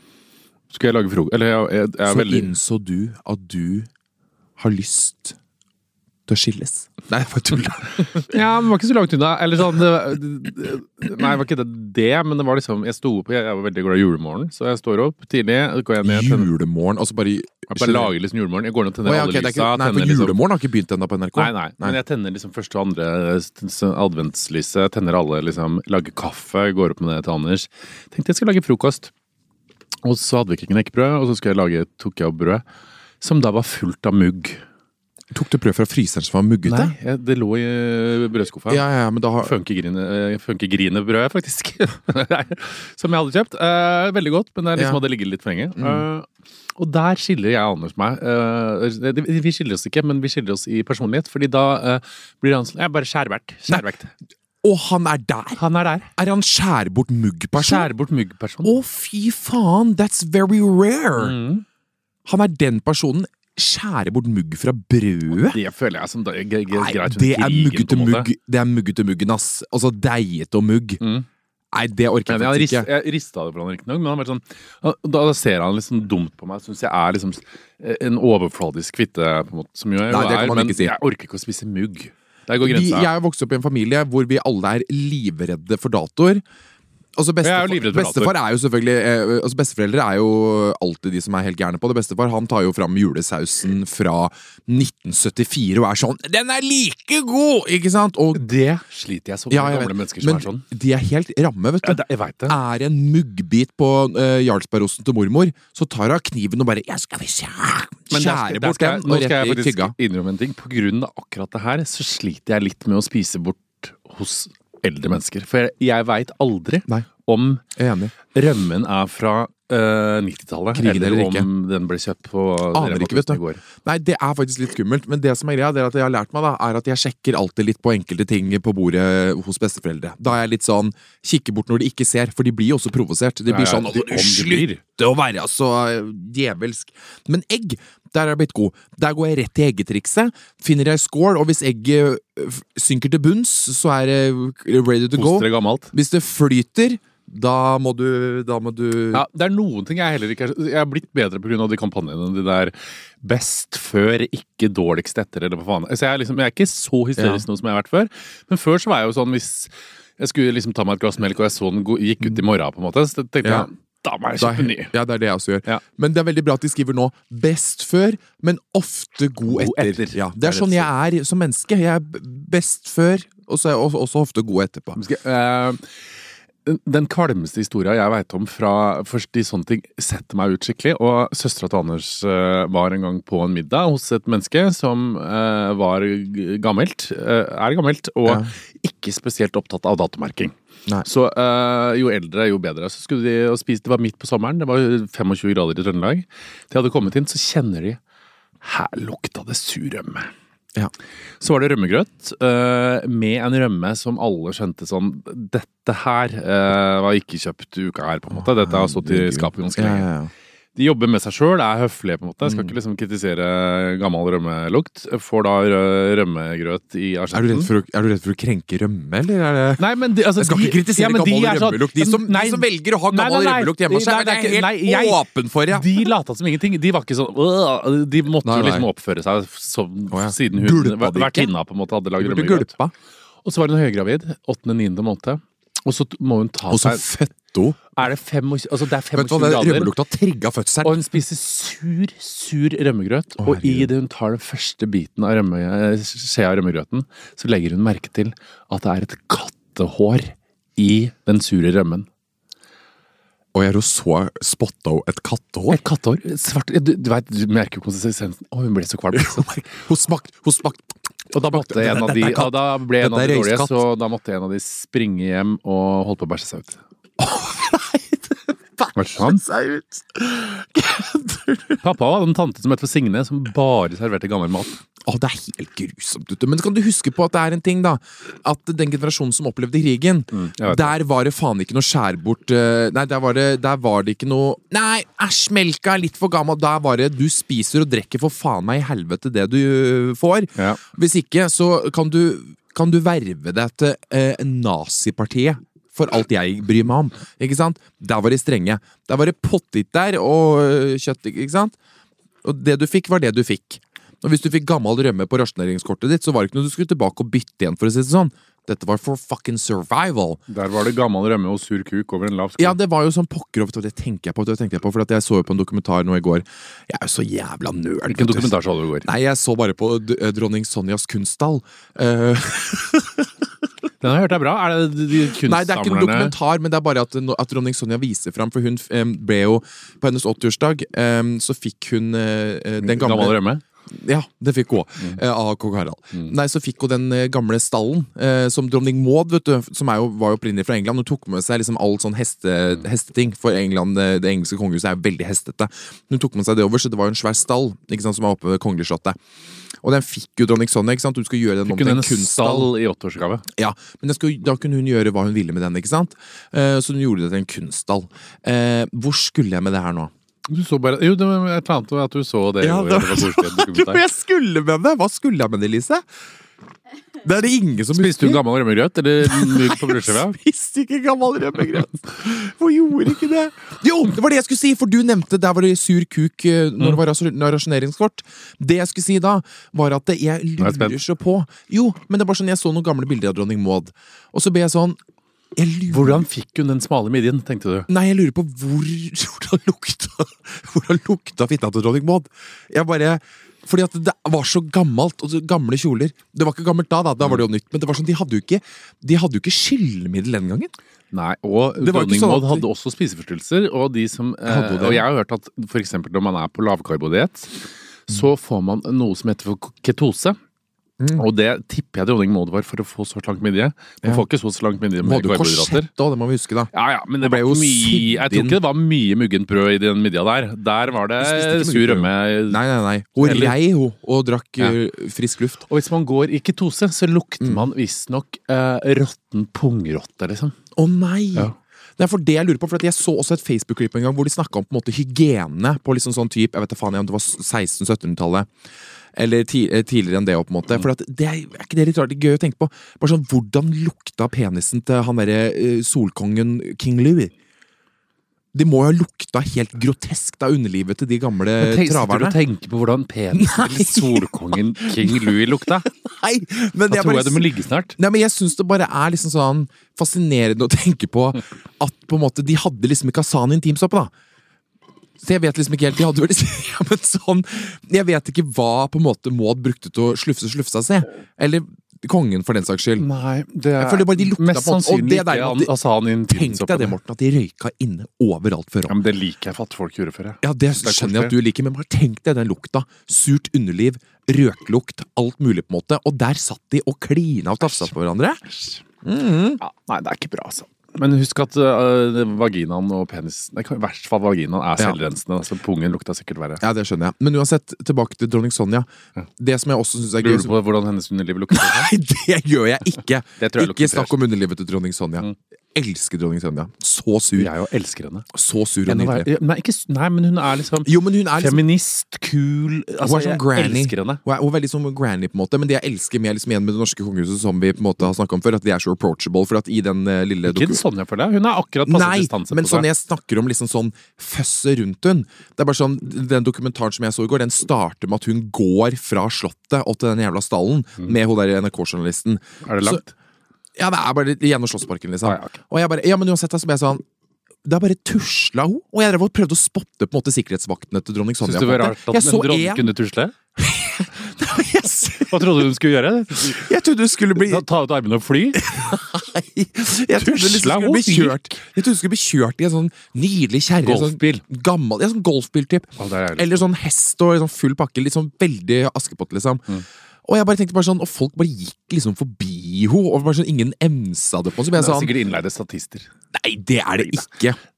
skulle jeg lage frokost. Eller jeg, jeg, jeg er Så veldig innså du at du har lyst til å skilles. Nei, jeg bare tuller. Ja, men det var ikke så langt unna. Eller sånn det, det, Nei, det var ikke det, det, men det var liksom Jeg sto opp, jeg, jeg var veldig glad i julemorgen, så jeg står opp tidlig. Går jeg ned, tenner, Julemorgen, altså bare jeg bare lager liksom julemorgen. Jeg går ned og tenner Å, ja, alle ok, det er lysa. ikke, Nei, for tenner liksom- julemorgen har ikke begynt ennå på N R K. Nei, nei, men jeg tenner liksom første og andre adventslyset, tenner alle liksom, lager kaffe, går opp med det til Anders. Tenkte jeg skulle lage frokost. Og så hadde vi ikke knekkebrød, og så skulle jeg lage, tok jeg opp brød, som da var fullt av mugg. Tok du brød fra fryseren som var muggete? Nei, jeg- det lå i brødskuffa. Ja, ja, men da har Funkegrinebrød, funke faktisk. Som jeg hadde kjøpt. Eh, veldig godt, men det liksom Ja. hadde ligget litt for lenge. Eh, og der skiller jeg og Anders meg. Eh, det- vi skiller oss ikke, men vi skiller oss i personlighet. Fordi da eh, blir han sånn Jeg er bare skjærvert. Skjærvekt. Og han er der! Han er der. Er han skjær bort mugg-person? Skjær bort mugg-person. Å, fy faen! That's very rare! Mm. Han er den personen. Skjære bort mugg fra brødet? Det føler jeg som da, g- g- Nei, greit under det er krigen, muggete på en måte. mugg. Det er muggete muggen, ass. Altså deigete og mugg. Mm. Nei, det orker Men jeg jeg, faktisk rist, ikke. jeg rista det for han riktignok, men han var sånn, da, da ser han liksom dumt på meg. Syns jeg er liksom en overfladisk kvitte, på en måte, som jo jeg jo Nei, det kan er, man men ikke si. jeg orker ikke å spise mugg. Der går Vi, grensa. jeg er vokst opp i en familie hvor vi alle er livredde for datoer. Altså Jeg er bestefar, jo livredd for bestefar er jo selvfølgelig eh, altså Besteforeldre er jo alltid de som er helt gærne på det. Bestefar han tar jo fram julesausen fra nitten syttifire og er sånn 'Den er like god!' Ikke sant? Og Det sliter jeg så med ja, jeg gamle vet, mennesker som men er sånn. de er helt ramme, vet du. Ja, det, jeg vet det. Er en muggbit på uh, jarlsbergosten til mormor, så tar hun kniven og bare ja, skal vi se, Men der skal- skjære der bort skal den jeg- Nå og skal rett jeg i faktisk tygga. innrømme en ting. På grunn av akkurat det her, så sliter jeg litt med å spise bort hos eldre mennesker. For jeg, jeg veit aldri Nei. om Jeg er enig. rømmen er fra uh, nittitallet, Krigen eller, eller om ikke. den ble kjøpt på Aner ikke, vet du. i går. Nei, det er faktisk litt skummelt, men det som er greia, det er at jeg har lært meg da, er at jeg sjekker alltid litt på enkelte ting på bordet hos besteforeldre. Da er jeg litt sånn, kikker bort når de ikke ser, for de blir jo også provosert. De blir Ja, ja, sånn, de- «Å, du om de blir. slutte å være så djevelsk. Men egg, der er jeg blitt god. Der går jeg rett til eggetrikset, finner jeg skål, og hvis egget øh, synker til bunns, så er det ready to go. Fosteret gammelt. Hvis det flyter, da må du, da må du Ja, det er noen ting jeg heller ikke er Jeg har blitt bedre på grunn av de kampanjene. De der best før, ikke dårligst etter, eller hva faen. Så jeg er, liksom, jeg er ikke så hysterisk nå som jeg har vært før. Men før så var jeg jo sånn, hvis jeg skulle liksom ta meg et glass melk, og jeg så den gå- gikk ut i morgen, på en måte, så tenkte Ja. jeg da må jeg Da- kjøpe ny. Ja, det er det jeg også gjør. Ja. Men det er veldig bra at de skriver nå 'best før', men ofte god God etter. etter. Ja, det Det er er sånn rett jeg er som menneske. Jeg er b- best før, og så er jeg også ofte god etterpå. Skal, eh, den- den kvalmeste historien jeg vet om fra først de sånne ting setter meg ut skikkelig. Og søstera til Anders eh, var en gang på en middag hos et menneske som eh, var g- gammelt, eh, er gammelt, og Ja. ikke spesielt opptatt av datomerking. Nei. Så eh, jo eldre, jo bedre. Så skulle de og spise, det var midt på sommeren, det var tjuefem grader i Trøndelag. De hadde kommet inn, så kjenner de her lukta det sur rømme. Ja. Så var det rømmegrøt eh, med en rømme som alle skjønte sånn Dette her eh, var ikke kjøpt uka her, på en måte. Dette har stått i skapet ganske Ja, lenge. ja, ja. De jobber med seg sjøl, er høflige, på en måte. Jeg skal Mm. ikke liksom kritisere gammel rømmelukt. Får da rø- rømmegrøt i Er, du redd asjetten. for å, er du redd for å krenke rømme, eller er det Nei, men de, altså, Jeg skal de- ikke kritisere ja, men de gammel er sånn- rømmelukt. De som, Nei, de som velger å ha nei, gammel nei, nei. rømmelukt hjemme hos seg, Nei, det er det er jeg ikke- helt nei, jeg- åpen for, ja. De lata som ingenting. De var ikke sånn øh, De måtte Nei, jo nei. liksom oppføre seg som Å, ja. siden hun Gulpa de ikke? vertinna på en måte hadde lagd Du burde rømmegrøt. gulpa. Og så var hun høygravid, åttende-niende måned. Og så må hun ta Og så seg fødte hun. Er det fem og, altså det er Vet du hva, tjuefem den grader, rømmelukta trigga og fødselen. hun spiser sur, sur rømmegrøt. Å, Og i herregud. det hun tar den første biten av rømme, skjea av rømmegrøten, så legger hun merke til at det er et kattehår i den sure rømmen. Og jeg så spotta hun et kattehår. Et kattehår. Svart. Du, du vet, du merker jo konsistensen. Å, hun ble så kvalm. Så. Hun smakte Hun smakte Og da måtte Dette- en av de, dette er katt. og da ble en av Dette de er dårlige, røyskatt. så da måtte en av de springe hjem og holde på å bæsje seg ut. Var det sånn? seg ut. Pappa hadde en tante som het for Signe, som bare serverte gammel mat. Åh, det er helt grusomt, ute. Men kan du huske på at det er en ting, da? At den generasjonen som opplevde krigen, mm, der var det faen ikke noe skjærbort uh, Nei, der var, det, der var det ikke noe Nei, æsj, melka er litt for gammel. Der var det du spiser og drikker for faen meg i helvete det du uh, får. Ja. Hvis ikke, så kan du, kan du verve deg til uh, nazipartiet. For alt jeg bryr meg om. Ikke sant? Der var de strenge. Der var det pottiter og uh, kjøtt, ikke sant? Og det du fikk, var det du fikk. Og hvis du fikk gammel rømme på rasjoneringskortet ditt, så var det ikke noe du skulle tilbake og bytte igjen, for å si det sånn. Dette var for fucking survival. Der var det gammel rømme og sur kuk over en lav sko. Ja, det var jo sånn pokker, og det tenker jeg på, det tenker jeg på, for at jeg så jo på en dokumentar nå i går. Jeg er jo så jævla nerd. Hvilken dokumentar så du i går? Nei, jeg så bare på dronning Sonjas kunststall. Uh... Den har jeg hørt er bra. Er det de kunstsamlerne? Nei, det er ikke en dokumentar, men det er bare at, at dronning Sonja viser frem, for hun um, ble jo, på hennes åtti-årsdag, um, så fikk hun uh, den gamle... Gammel rømme? Ja, det fikk hun mm. uh, av kong Harald. Mm. Nei, så fikk hun den uh, gamle stallen uh, som dronning Maud, vet du, som er jo, var jo opprinnelig fra England. Hun tok med seg liksom all sånn heste, mm. hesteting, for England, uh, det engelske kongehuset er jo veldig hestete. Hun tok med seg det over, så det var jo en svær stall, ikke sant, som var oppe ved kongeligslottet. Og den fikk jo dronning Sonja, ikke sant? Hun skulle gjøre den om til en kunststall. I åtteårsgave. Ja, men skulle, da kunne hun gjøre hva hun ville med den, ikke sant? Uh, så hun gjorde det til en kunststall. Uh, hvor skulle jeg med det her nå? Du så bare, jo, det var et annet at du så det. Ja, det, det var jeg skulle med det. Hva skulle jeg med det, Lise? Det er det ingen som Spiste du gammel rømmegrøt, eller mugg på brødskiva? Spiste ikke gammel rømmegrøt. Hvor gjorde ikke det? Jo, det var det jeg skulle si, for du nevnte der var det sur kuk når det var rasjoneringskort. Det jeg skulle si da, var at jeg lurer så på. Jo, men det var sånn, jeg så noen gamle bilder av dronning Maud, og så ble jeg sånn, hvordan fikk hun den smale midjen, tenkte du? Nei, jeg lurer på hvor, hvordan lukta Hvordan lukta fitta til dronning Maud. Jeg bare, fordi at det var så gammelt, og så gamle kjoler. Det var ikke gammelt da, da, da var det jo nytt. Men det var sånn, de hadde jo ikke De hadde jo ikke skyllemiddel den gangen. Nei, og dronning Maud hadde også spiseforstyrrelser. Og, de som, eh, og jeg har hørt at for eksempel når man er på lavkarbodiet, så får man noe som heter for ketose. Mm. Og det tipper jeg dronning Maud var for å få så slank midje. Man ja. får ikke så slank midje med karbohydrater. Da, det må vi huske da. Ja, ja, men det, det var jo mye, jeg tror ikke det var mye muggent brød i den midja der. Der var det sur rømme. Nei, nei, nei. Hun rei hun, og drakk ja. frisk luft. Og hvis man går i ketose, så lukter mm. man visst nok uh, råtten pungrotte, liksom. Å nei! Ja. Det er for det jeg lurer på, for jeg så også et Facebook-klipp en gang hvor de snakket om på en måte hygiene på liksom sånn typ, jeg vet ikke faen om det var seksten-syttenhundretallet. Eller tidligere enn det, på en måte. For at det er, er ikke det litt rart, det er gøy å tenke på. Bare sånn, hvordan lukta penisen til han derre uh, solkongen King Louis? De må jo ha lukta helt grotesk av underlivet til de gamle tenk, traverne. Du tenker på hvordan penisen til solkongen King Louis lukta? Nei, men da jeg tror bare, jeg du må ligge snart. Nei, men jeg synes det bare er liksom sånn fascinerende å tenke på at på en måte de hadde liksom ikke Asan intimsoppe, da. Så jeg vet liksom ikke helt, de hadde jo liksom, ja, men sånn, jeg vet ikke hva på en måte Maud brukte til å slufse slufsa seg, eller kongen for den saks skyld. Nei, det er jeg føler bare de lukta mest sannsynlig ikke de, Asan tenk deg det, Morten, at de røyka inne overalt før. Ja, men det liker jeg for at folk gjorde før. Ja, det, det skjønner jeg at du liker, men bare tenk deg den lukta. Surt underliv, røklukt, alt mulig på en måte, og der satt de og klina og tafsa på hverandre. Mm. Ja, nei, det er ikke bra, altså. Men husk at uh, vaginaen og penis, i hvert fall vaginaen er selvrensende, ja. Så pungen lukta sikkert verre. Ja, det skjønner jeg. Men uansett, tilbake til dronning Sonja. Ja. Det som jeg også synes er gøy... Lurer du på hvordan hennes underliv lukter? Nei, det gjør jeg ikke! jeg ikke snakk om underlivet til dronning Sonja. Mm. Elsker dronning Sonja. Så sur. Jeg jo elsker henne. Så sur og nydelig. Nei, ikke, nei, men hun er liksom jo, men hun er liksom, feminist, kul altså, hun er sånn granny. Elsker henne. Hun er, hun er veldig som granny på en måte. Men det jeg elsker mer liksom, igjen med det norske kongehuset, som vi på en måte har snakket om før, at de er så approachable. For at i den uh, lille Ikke Sonja for det. Hun er akkurat passet distanse på seg. Men sånn jeg snakker om liksom sånn føsset rundt hun. Det er bare sånn, den dokumentaren som jeg så i går, den starter med at hun går fra slottet og til den jævla stallen mm. med hun der N R K-journalisten. Er det langt? Så, ja, det er bare gjennom Slottsparken, liksom. Ah, ja, okay. Og jeg bare, ja, men uansett, så ble jeg sånn, det er bare tusla hun. Og jeg prøvde å spotte på en måte sikkerhetsvaktene til dronning Sonja. Synes du det var rart at en dronning en... kunne tusle? yes. Hva trodde du hun skulle gjøre? Jeg trodde hun skulle bli... Ta ut armene og fly? Nei, jeg trodde hun skulle bli kjørt. Jeg trodde hun skulle bli kjørt i en sånn nydelig kjerre. Golfbil? Sånn gammel, ja, sånn golfbil-typ. Oh, eller sånn hest og sånn full pakke, litt sånn veldig Askepott, liksom. Mm. Og jeg bare tenkte bare sånn, og folk bare gikk liksom forbi henne, og bare sånn, ingen emsa det på. Så ble jeg sånn, det er sikkert innleide statister. Nei, det er det ikke.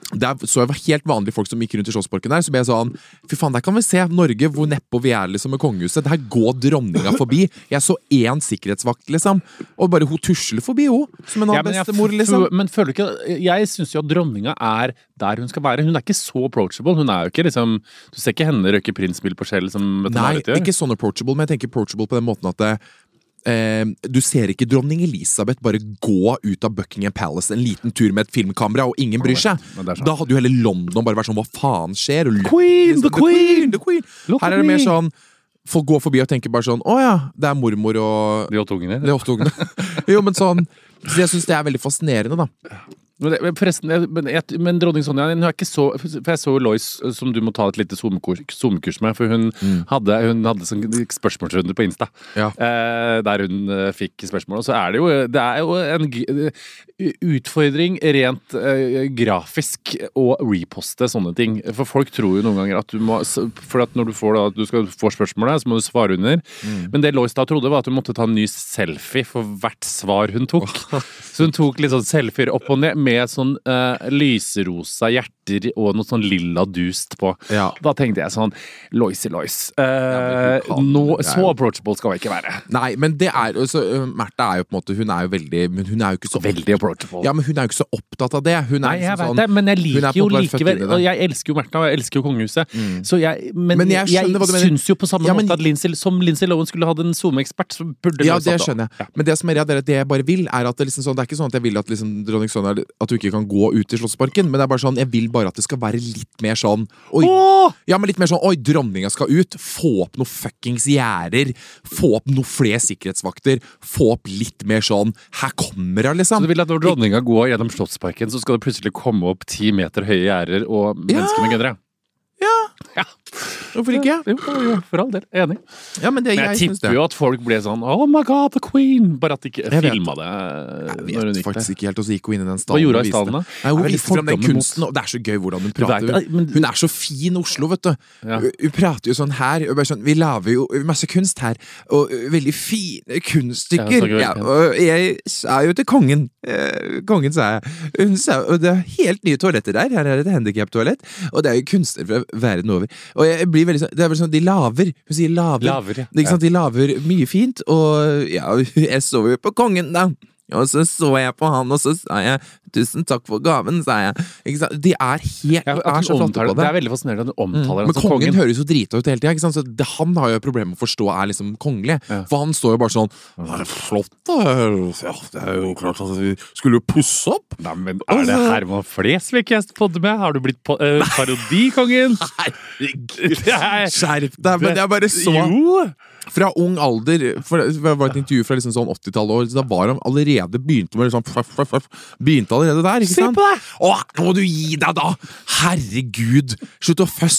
Der så jeg var helt vanlige folk som gikk rundt i Slottsparken der, så ble jeg sånn, fy faen, der kan vi se Norge, hvor nedpå vi er liksom med kongehuset. Der går dronninga forbi. Jeg så én sikkerhetsvakt, liksom, og bare hun tusler forbi, hun, som en av Ja, men, jeg, bestemor, liksom. men føler du ikke, jeg synes jo at dronninga er der hun skal være. Hun er ikke så approachable. Hun er jo ikke liksom, du ser ikke henne røkke prinsbil på skjell som Nei, ikke sånn approachable, men jeg tenker approachable på den måten at det Eh, du ser ikke dronning Elisabeth bare gå ut av Buckingham Palace en liten tur med et filmkamera, og ingen bryr seg. Da hadde jo hele London bare vært sånn, hva faen skjer? Og Queen, the queen, the queen. Her er det mer sånn, folk går forbi og tenker bare sånn, åja, det er mormor og de åtte ungene. De åtte ungene. Jo, men sånn, så jeg synes det er veldig fascinerende, da. Men forresten, men, jeg, men dronning Sonja, hun er ikke så, for jeg så Lois, som du må ta et lite zoom-kurs med, for hun mm. hadde, hun hadde sånn spørsmålsrunde på Insta, ja. eh, der hun eh, fikk spørsmål, og så er det jo, det er jo en utfordring rent eh, grafisk å reposte sånne ting, for folk tror jo noen ganger at du må, for at når du får da, du skal få spørsmålet, så må du svare under, mm. men det Lois da trodde var at hun måtte ta en ny selfie for hvert svar hun tok, så hun tok litt sånn selfier opp og ned, med sånn uh, lyserosa hjerter og noe sånn lilla dust på. Ja. Da tenkte jeg sånn, Lois i Lois. Uh, ja, kan, nå, så jo... approachable skal vi ikke være. Nei, men det er jo, så uh, Märtha er jo på en måte, hun er jo veldig, men hun er jo ikke så... Veldig approachable. Ja, men hun er jo ikke så opptatt av det. Hun er Nei, jeg liksom vet sånn, det, men jeg liker jo likevel, og jeg elsker jo Märtha, og jeg elsker jo kongehuset. Mm. Så jeg, men, men jeg, jeg, jeg synes jo på samme ja, men, måte at Lindsay, som Lindsay Lohan skulle ha en Zoom-ekspert, så burde ja, det skjønner jeg. Ja. Men det som er redd er at det jeg bare vil, er at det, liksom sånn, det er ikke sånn at jeg vil at liksom, dronning Sonja, at du ikke kan gå ut i Slottsparken, men det er bare sånn, jeg vil bare at det skal være litt mer sånn, oi, oh! ja, men litt mer sånn, oi, dronninga skal ut, få opp noe fuckings gjerder, få opp noe flere sikkerhetsvakter, få opp litt mer sånn, her kommer det, liksom. Så du vil at når dronninga går gjennom Slottsparken, så skal det plutselig komme opp ti meter høye gjerder og mennesker ja. Med gønnere? Ja. Ja. Hvorfor ikke? Jo, jo, for all del, enig. Ja, men, det, men jeg, jeg tipper jo at folk ble sånn, oh my god, the queen, bare at de ikke filmet det jeg vet faktisk ikke helt, og så gikk hun inn i den stallen. Hva gjorde hun i stallen da? Nei, hun viste frem den kunsten, og det er så gøy hvordan hun prater. Vet, men, hun er så fin Oslo, vet du. Ja. Hun prater jo sånn her, og bare sånn, vi laver jo masse kunst her, og veldig fine kunststykker. Ja, og jeg sa jo til kongen, eh, kongen sa jeg, hun sa, og det er helt nye toaletter der, her er det et handicap-toalett, og det er jo kunstner fra verden over. Og jeg blir veldig sånn, det er veldig sånn, de laver, hun sier laver, laver ja. Ikke sant, de laver mye fint, og ja, jeg så jo på kongen da, og så så jeg på han, og så sa jeg, tusen takk for gaven, sa jeg. Ikke sant? De er helt, ja, er så flotte på det. Det er veldig fascinerende at du omtaler mm. Men kongen, kongen høres jo drita ut hele tiden, ikke sant? Så det, han har jo et problem med å forstå er liksom kongelig. Ja. For han står jo bare sånn, det er flott da, ja, det er jo klart at vi skulle jo pusse opp. Nei, men er det Herman Flesvig jeg podder med? Har du blitt på, uh, parodikongen? Herregud, skjerp deg, men det er bare så... Jo! Fra ung alder, for det var et intervju fra liksom sånn åttitallet år, så da var han allerede begynte med sånn, f f f begynte allerede der, ikke sant? Se på deg! Åh, nå må du gi deg da! Herregud! Slutt å føss!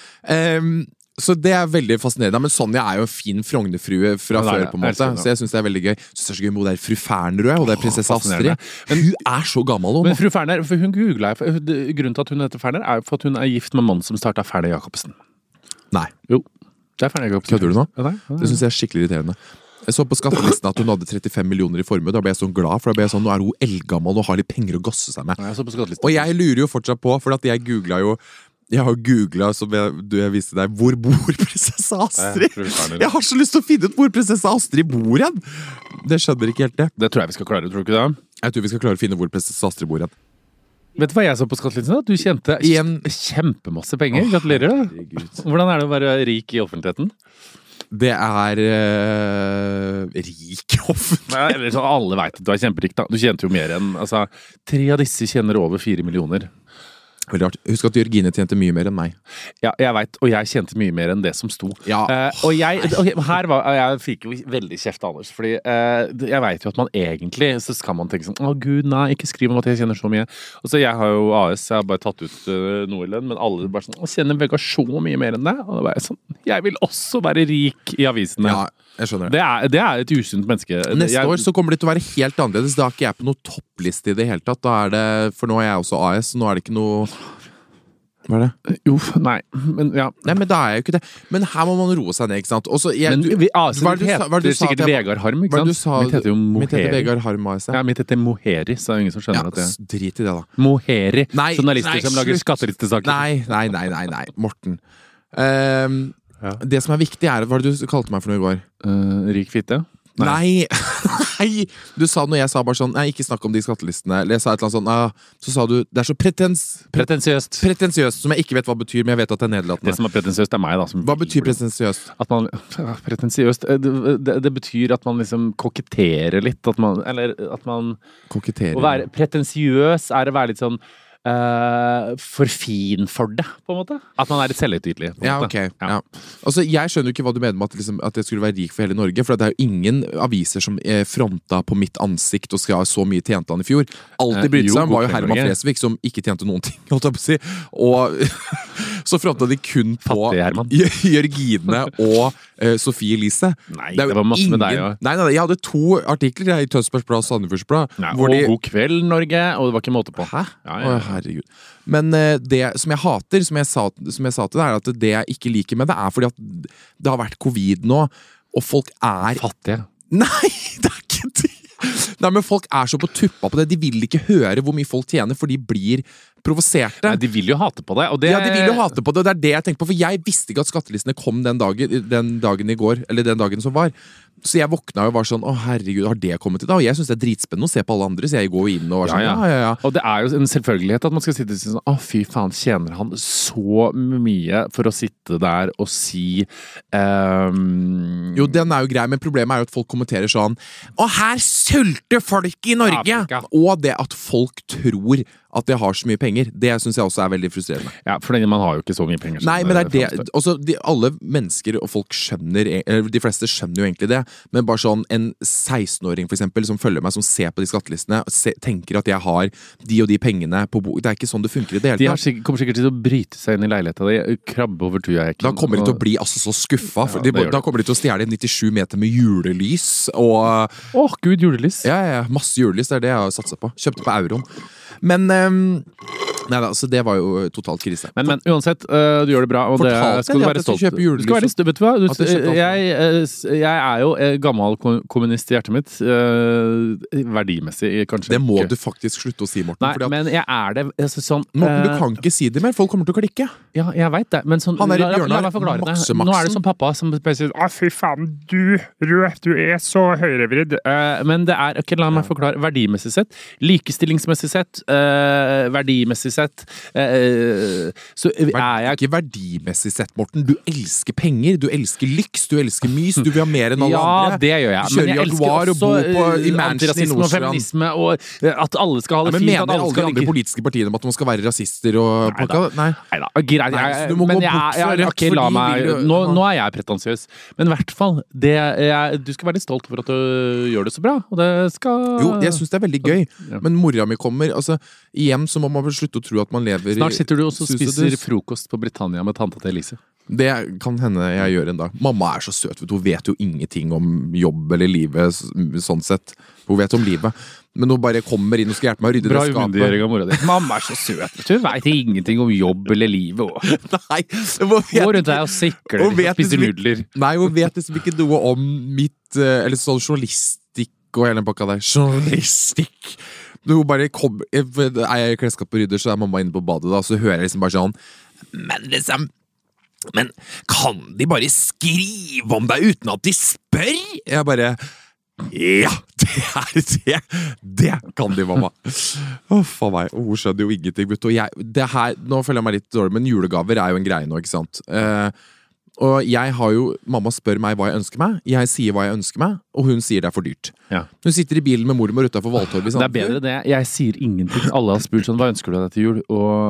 Um, så det er veldig fascinerende, men Sonja er jo en fin Frognerfrue fra før på en måte, så jeg synes det er veldig gøy. Jeg synes det er så gøy med det er fru Ferner, og det er prinsesse Astrid. Men hun er så gammel også. Men fru Ferner, for hun googlet, for grunnen til at hun heter Ferner er for at hun er gift med mannen som startet Ferner Jacobsen. Nei. Jo. Kødder du nå? Ja, nei, nei. Det synes jeg er skikkelig irriterende. Jeg så på skattelisten at hun hadde trettifem millioner i formue. Da ble jeg sånn glad, for da ble jeg sånn, nå er hun eldgammel og har litt penger å gosse seg med. Ja, jeg så på skattelisten. Og jeg lurer jo fortsatt på, for at jeg googlet jo, jeg har googlet, som jeg, du, jeg viste deg, hvor bor prinsesse Astrid? Jeg har så lyst til å finne ut hvor prinsesse Astrid bor igjen! Det skjønner ikke helt det. Det tror jeg vi skal klare, tror du ikke det? Jeg tror vi skal klare å finne hvor prinsesse Astrid bor igjen. Vet du hva jeg så på skattelisten? Du tjente en kjempemasse penger. Gratulerer da. Hvordan er det å være rik i offentligheten? Det er øh, rik i offentligheten. Ja, alle vet at du er kjemperik da. Du tjente jo mer enn, altså, tre av disse tjener over fire millioner. Veldig rart. Husk at Jørgine tjente mye mer enn meg. Ja, jeg vet, og jeg tjente mye mer enn det som sto. Ja. Uh, og jeg, okay, her var, jeg fikk jo veldig kjeft, Anders, fordi uh, jeg vet jo at man egentlig, så skal man tenke sånn, å gud, nei, ikke skriv om at jeg tjener så mye. Og så jeg har jo A S, jeg har bare tatt ut uh, noe i lønn, men alle bare sånn, å, tjener Vegard så mye mer enn det? Og det var jeg sånn, jeg vil også være rik i avisene. Ja, jeg skjønner det. Det er, det er et usunt menneske. Neste jeg, år så kommer det til å være helt annerledes. Da er ikke jeg på noe toppliste i det hele tatt. Da er det, for nå er jeg også A S, så nå er det ikke noe... Hva er det? Jo, nei, men ja. Nei, men da er jeg jo ikke det. Men her må man roe seg ned, ikke sant? Også, jeg, men du, vi, altså, hva er det du sa- hva er det du heter sa sikkert at jeg- Vegard Harm, ikke hva er det sant? du sa- Mitt heter jo Mitt heter Moheri. Vegard Harm A S. Ja, mitt heter Moheri, så det er ingen som skjønner Ja, at det s- drit i det da. Moheri, Nei, journalister nei, som lager slutt. skattelistesaker. Nei, nei, nei, nei, nei. Morten. Ehm, Ja. Det som er viktig er, hva var det du kalte meg for noe i går? Uh, rik fitte? Nei. Nei! Du sa når jeg sa bare sånn, nei, ikke snakk om de skattelistene, eller jeg sa et eller annet sånn, ah, så sa du, det er så pretens, Pretensiøst. pretensiøst, som jeg ikke vet hva betyr, men jeg vet at det er Det nederlatende. som er pretensiøst er meg da. Som Hva betyr pretensiøst? At man, ja, pretensiøst, eh, det, det, det betyr at man liksom koketterer litt, at man, eller at man, Kokettere. å være pretensiøs er å være litt sånn, Uh, for fin for det, på en måte. At man er litt selvhøytidelig. Ja, ok. Ja. Altså, jeg skjønner jo ikke hva du mener med at, liksom, at jeg skulle være rik for hele Norge, for det er jo ingen aviser som eh, fronta på mitt ansikt og skal ha så mye tjente han i fjor. Alt de brydde Eh, jo, seg om var jo god Herman Norge. Flesvig, som ikke tjente noen ting, holdt jeg på å si. Og så fronta de kun på Fattig Herman. Jørgine og eh, Sofie Elise. Nei, er jo det var masse med deg ingen- også. Nei, nei, jeg hadde to artikler jeg, i Tønsbergs Blad og Sandefjords Blad. Ja, hvor og de- God kveld, Norge, og det var ikke måte på. Hæ? Ja, ja, ja. Å, herregud. Men eh, det som jeg hater, som jeg, sa, som jeg sa til deg, er at det jeg ikke liker med det, er fordi at det har vært covid nå, og folk er Fattige. Nei, det er ikke det! Nei, men folk er så på tuppa på det. De vil ikke høre hvor mye folk tjener, for de blir provoserte. Nei, de vil jo hate på det, og det... Ja, de vil jo hate på det, og det er det jeg tenker på, for jeg visste ikke at skattelistene kom den dagen, den dagen i går, eller den dagen som var. Så jeg våkna jo og var sånn, å herregud, har det kommet i dag? Og jeg synes det er dritspennende å se på alle andre, så jeg går inn og var sånn, ja, ja, ja. Og det er jo en selvfølgelighet at man skal sitte og si sånn, å fy faen, tjener han så mye for å sitte der og si... Um, Jo, den er jo grei, men problemet er jo at folk kommenterer sånn, og her sulter folk i Norge! Afrika. Og det at folk tror at jeg har så mye penger, det synes jeg også er veldig frustrerende. Ja, for man har jo ikke så mye penger. som Nei, men det er det, fremstår. også, de, alle mennesker og folk skjønner, eller de fleste skjønner jo egentlig det, men bare sånn en seksten-åring for eksempel, som følger meg, som ser på de skattelistene, se, tenker at jeg har de og de pengene på bok. Det er ikke sånn det funker i det De hele har tatt. sikkert, kommer sikkert til å bryte seg inn i leiligheten di, krabbe over tujahekken. Da kommer de til å bli altså så skuffa, for Ja, de, det gjør da de. kommer de til å stjele nittisju meter med julelys, og Åh, Gud, julelys. ja, ja, ja, masse julelys, det er det jeg har satset på. Kjøpte på Euroen. Men, um, nei da, så det var jo totalt krise. Men, men uansett, øh, du gjør det bra, og det Fortalte skal du jeg at være jeg skulle stolt. kjøpe julelys? Du skal være litt, vet du hva? Du, At jeg kjøpte alt. jeg, øh, s- jeg er jo eh, gammel ko- kommunist i hjertet mitt. øh, verdimessig, kanskje. Det må ikke. du faktisk slutte å si, Morten. Nei, fordi at, men jeg er det altså, sånn, Morten, du øh, kan ikke si det mer, folk kommer til å klikke. Ja, jeg vet det, men sånn, Han er i la, la, la Bjørnar meg forklare det. Maksemaksen. Nå er det som pappa som bare sier Å, fy faen, du, Rød, du er så høyrevridd. Eh, men det er Ok, la meg forklare. Verdimessig sett, likestillingsmessig sett, eh, verdimessig sett, eh, så er jeg Ikke verdimessig sett, Morten. Du elsker penger, du elsker lyks, du elsker mys, du vil ha mer enn alle Ja, andre. det gjør jeg. Du Men kjører jeg elsker Jaguar og også bor på, i eh, mansion i antirasisme og Nordstrand. feminisme, og eh, at alle skal ha Ja, det men fint. mener At alle alle de skal andre politiske partiene om at man skal være rasister og Nei da. pakka? Nei. Neida, greit, Nei, jeg, så du må men gå jeg, bort fra jeg, Rødt, ok, la fordi meg, vil du- nå, nå er jeg pretensiøs, men i hvert fall det, jeg, du skal være litt stolt for at du gjør det så bra, og det skal Jo, jeg syns det er veldig gøy, Ja. men mora mi kommer altså, igjen så må man vel slutte å tro at man lever i Snart sitter du og så sus og spiser dus. frokost på Britannia med tanta til Elise. Det kan hende jeg gjør en dag. Mamma er så søt, vet du. Hun vet jo ingenting om jobb eller livet, s- sånn sett. Hun vet om livet. Men hun bare kommer inn og skal hjelpe meg å rydde Bra det skapet. umyndiggjøring av mora di. Mamma er så søt, vet du. Vet ingenting om jobb eller livet. Og Nei, hun vet, går rundt der og sikler Hun og vet spiser liksom ikke- nudler. nei, hun vet liksom ikke noe om mitt eh, eller sånn journalistikk og hele den pakka der. Journalistikk! Når hun bare kom, er jeg i klesskap og rydder, så er mamma inne på badet, da, så hører jeg liksom bare sånn Men liksom Men kan de bare skrive om deg uten at de spør? Jeg bare Ja, det er det! Det kan de, mamma. Å, faen meg. Hun skjønner jo ingenting, vet du. Og jeg, det her, nå føler jeg meg litt dårlig, men julegaver er jo en greie nå, ikke sant? Eh, og jeg har jo Mamma spør meg hva jeg ønsker meg. Jeg sier hva jeg ønsker meg, og hun sier det er for dyrt. Ja. Hun sitter i bilen med mormor utenfor Valtorvet i Det er Sandefjord. bedre det. Jeg sier ingenting. Alle har spurt sånn, hva ønsker du deg til jul?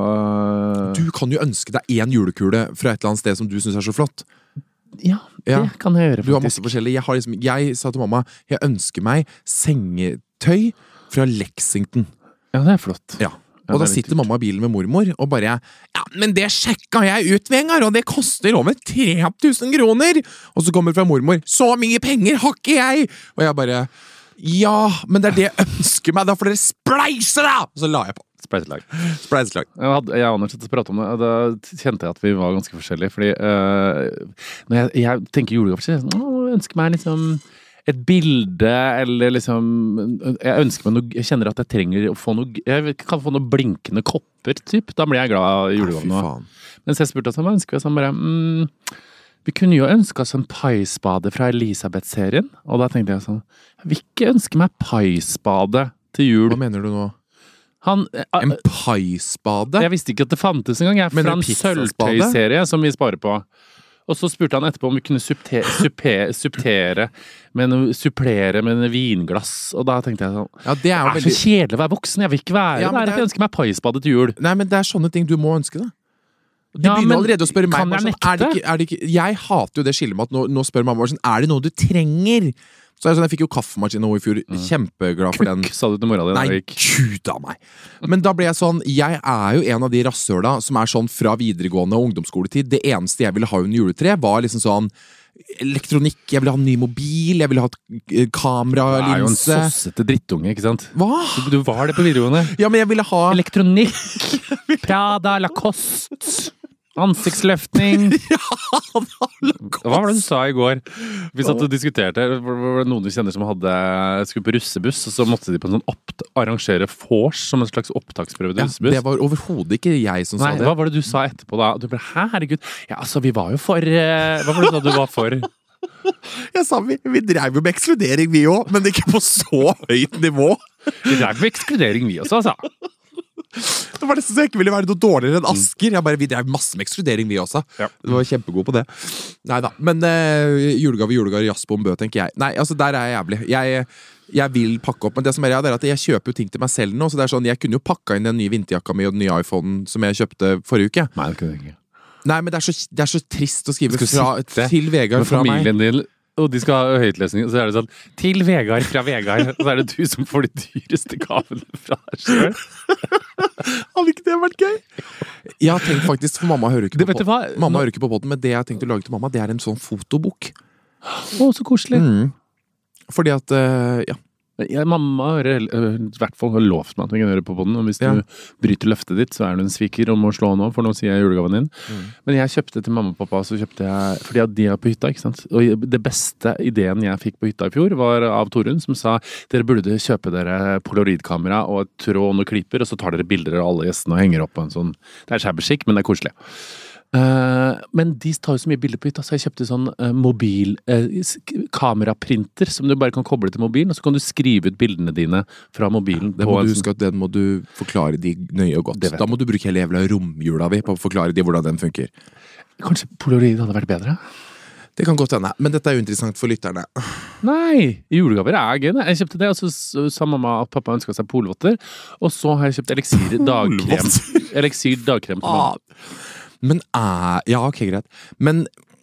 Og Du kan jo ønske deg én julekule fra et eller annet sted som du syns er så flott. ja, det Ja. kan jeg gjøre, Du har masse faktisk. forskjellig. Jeg, har liksom, jeg sa til mamma jeg ønsker meg sengetøy fra Lexington. Ja, det er flott. Ja. Ja, Og da det er litt sitter mamma i bilen med mormor og bare Ja, men det sjekka jeg ut, Vegard, og det koster over tre tusen kroner! Og så kommer det fra mormor Så mye penger har ikke jeg! Og jeg bare Ja, men det er det jeg ønsker meg, da får dere spleise, da! Og så la jeg på. Spleiselag. Spleiselag. Jeg hadde, jeg hadde sett å prate om det, og da kjente jeg at vi var ganske forskjellige, fordi uh, når jeg, jeg tenker julegave, så jeg ønsker meg liksom et bilde, eller liksom jeg ønsker meg noe, jeg kjenner at jeg trenger å få noe, jeg kan få noe blinkende kopper, typ. Da blir jeg glad av julegaven nå. Mens jeg spurte oss om hva ønsker vi, så han bare mm, vi kunne jo ønske oss en paispade fra Elisabeth-serien, og da tenkte jeg sånn, jeg vil ikke ønske meg paispade til jul. Hva mener du nå? Han, uh, en paispade? Jeg visste ikke at det fantes engang, jeg, fra en sølvtøyserie som vi sparer på. Og så spurte han etterpå om vi kunne suptere, supere, suptere med noe, supplere med en vinglass, og da tenkte jeg sånn, ja, det er jo det er veldig... så kjedelig å være voksen, jeg vil ikke være ja, der, er... jeg ønsker meg paispade til jul. Nei, men det er sånne ting du må ønske deg. De ja, begynner allerede å spørre meg, kan jeg nekte? Er det ikke, er det ikke, jeg hater jo det skillet med at nå, nå spør mamma, sånn, er det noe du trenger? Så er det sånn, jeg fikk jo kaffemaskin nå i fjor, mm. kjempeglad for den. Kukk, sa du til mora di. Nei, gud av meg. Men da ble jeg sånn, jeg er jo en av de rasshøla som er sånn fra videregående og ungdomsskoletid. Det eneste jeg ville ha under juletre var liksom sånn elektronikk, jeg ville ha en ny mobil, jeg ville ha et kameralinse. Du er jo en sossete drittunge, ikke sant? Hva? Du, du var det på videregående. Ja, men jeg ville ha... Elektronikk, Prada, Lacoste... Ansiktsløftning. Ja, hva var det du sa i går? Vi satt og diskuterte. Det var noen du kjenner som hadde skulle på russebuss, og så måtte de på en sånn opp, arrangere vors som en slags opptaksprøve til ja, russebuss. Det var overhodet ikke jeg som Nei, sa det. Hva var det du sa etterpå da? Du ble, herregud. Ja, altså, vi var jo for uh, Hva var det du sa du var for? Jeg sa vi, vi drev jo med ekskludering vi også, men ikke på så høyt nivå. Vi drev med ekskludering vi også, altså. Det var nesten så jeg ikke ville være noe dårligere enn Asker. Jeg bare, vi drev masse med ekskludering vi også. Ja. Du var kjempegod på det. Neida, men uh, julegave, julegave, jazz på en bø, tenker jeg. Nei, altså der er jeg jævlig. Jeg, jeg vil pakke opp, men det som er, er at jeg kjøper jo ting til meg selv nå, så det er sånn, jeg kunne jo pakka inn den nye vinterjakka mi og den nye iPhonen som jeg kjøpte forrige uke. Nei, det kunne jeg ikke. Nei, men det er så, det er så trist å skrive fra, til Vegard fra meg. Med familien din, og de skal ha høytlesning, så er det sånn, til Vegard fra Vegard, og så er det du som får de dyreste gavene fra deg selv. Hadde ikke det vært gøy? Jeg har tenkt faktisk, for mamma hører ikke det, på, på mamma hører ikke på podden, men det jeg har tenkt å lage til mamma, det er en sånn fotobok. Å, så koselig. Mm. Fordi at, uh, ja. Ja, mamma har i hvert fall lovt meg at vi kan høre på podden, og hvis ja. du bryter løftet ditt, så er du en sviker og må slå nå, for nå sier jeg julegaven din. Mm. Men jeg kjøpte til mamma og pappa, så kjøpte jeg, fordi at de er på hytta, ikke sant? Og det beste ideen jeg fikk på hytta i fjor, var av Torunn, som sa, dere burde kjøpe dere polaroidkamera og et tråd og noen klipper, og så tar dere bilder av alle gjestene og henger opp på en sånn, det er skjæbeskikk, men det er koselig. Uh, men de tar jo så mye bilder på hytta, så jeg kjøpte sånn uh, mobil uh, kameraprinter som du bare kan koble til mobilen, og så kan du skrive ut bildene dine fra mobilen. Ja, det må du huske sånn... at den må du forklare de nøye og godt. Da må du bruke hele jævla romjula vi på å forklare de hvordan den funker. Kanskje polaroid hadde vært bedre? Det kan godt hende, men dette er jo interessant for lytterne. Nei, julegaver er gøy. Jeg kjøpte det, og så sa mamma at pappa ønsket seg polvotter, og så har jeg kjøpt eliksir dagkrem. Eliksir dagkrem til mamma. Ah. Men er, ja, ok, greit. Men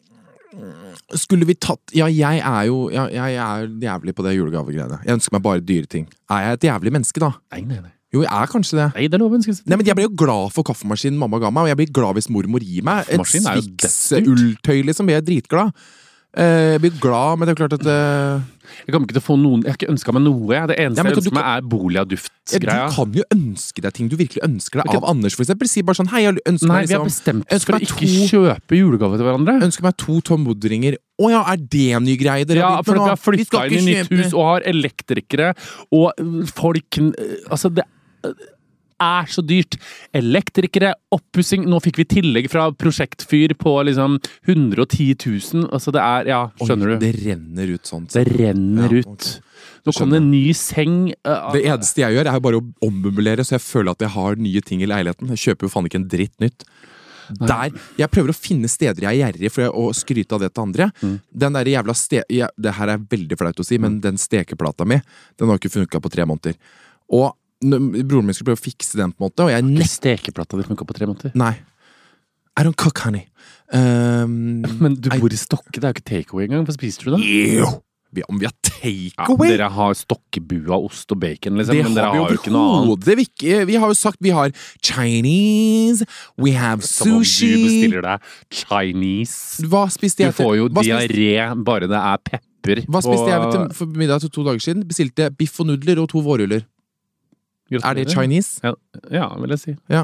skulle vi tatt, ja, jeg er jo, ja, jeg er jævlig på det julegavegreiene. Jeg ønsker meg bare dyre ting. Er jeg et jævlig menneske da? Nei, nei, nei. Jo, jeg er kanskje det. Nei, det er lov å ønske seg. Nei, men jeg ble jo glad for kaffemaskinen mamma ga meg, og jeg blir glad hvis mormor gir meg et Swix-ulltøy, liksom, jeg er dritglad. Uh, jeg blir glad, men det er klart at uh... Jeg kommer ikke til å få noen. Jeg har ikke ønsket meg noe. Det eneste ja, jeg ønsker kan... meg er Bolia-duftgreia. Ja, du kan jo ønske deg ting du virkelig ønsker deg av Anders, for eksempel. Si bare sånn, hei, jeg ønsker Nei, meg liksom... vi har bestemt oss for å ikke to... kjøpe julegave til hverandre. Ønsker meg to tommodringer. Å ja, er det en ny greie dere ja, har for vi har flyttet inn i nytt hus og har elektrikere og folk... Altså, det... er så dyrt. Elektrikere, oppussing, nå fikk vi tillegg fra prosjektfyr på liksom hundre og ti tusen, altså det er, ja, skjønner Oi, du? Det renner ut sånt. Det renner ja, ut. Nå kom det en ny seng. Uh, det eneste jeg gjør er bare å ommøblere, så jeg føler at jeg har nye ting i leiligheten. Jeg kjøper jo faen ikke en dritt nytt. Der, jeg prøver å finne steder jeg er gjerrig for å skryte av det til andre. Mm. Den der jævla ste... Ja, det her er veldig flaut å si, men den stekeplata mi, den har ikke funket på tre måneder. Og broren min skulle prøve å fikse den på en måte, og jeg nett... Stekeplata di funket på tre måneder? Nei. I don't cook, honey. Um, men du bor I... i Stokke, det er jo ikke takeaway engang. Hva spiser du da? Jo! Vi, om vi har takeaway? Ja, dere har stokkebua, ost og bacon, liksom, det men dere har, har jo ikke noe annet. Vi, ikke, vi har jo sagt, vi har Chinese, we have sushi. Som om du bestiller deg Chinese. Hva spiste jeg til? Du får jo diaré, bare det er pepper. Hva spiste på... jeg til, for middag til to dager siden? Bestilte biff og nudler og to vårruller. Er det Chinese? Ja, ja, vil jeg si. Ja.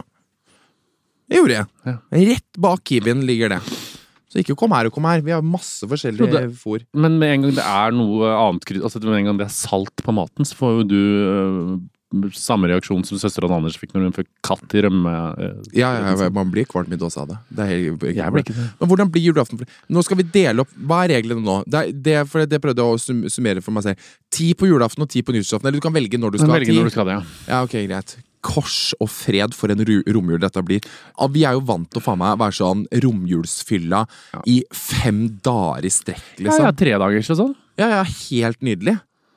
Det gjorde jeg. Ja. Rett bak Kibien ligger det. Så ikke kom her og kom her. Vi har masse forskjellige fôr. Men med en gang det er noe annet krydd, altså med en gang det er salt på maten, så får jo du øh, samme reaksjon som søsteren Anders fikk når hun fikk katt i rømme. Øh, ja, ja, man blir kvart midt også av det. Det er helt, ikke, jeg blir ikke det. Men hvordan blir julaften? Nå skal vi dele opp. Hva er reglene nå? Det, det, for det prøvde jeg å summere for meg selv. Ti på julaften og ti på nyttårsaften. Eller du kan velge når du skal ha ti. Når du skal det, ja. Ja, ok, greit. Kors og fred for en romjul dette blir. Vi er jo vant til å faen meg være sånn romjulsfylla ja. I fem dager i strekk, liksom. Ja, ja, tre dagers og sånn. Ja, ja, helt nydelig.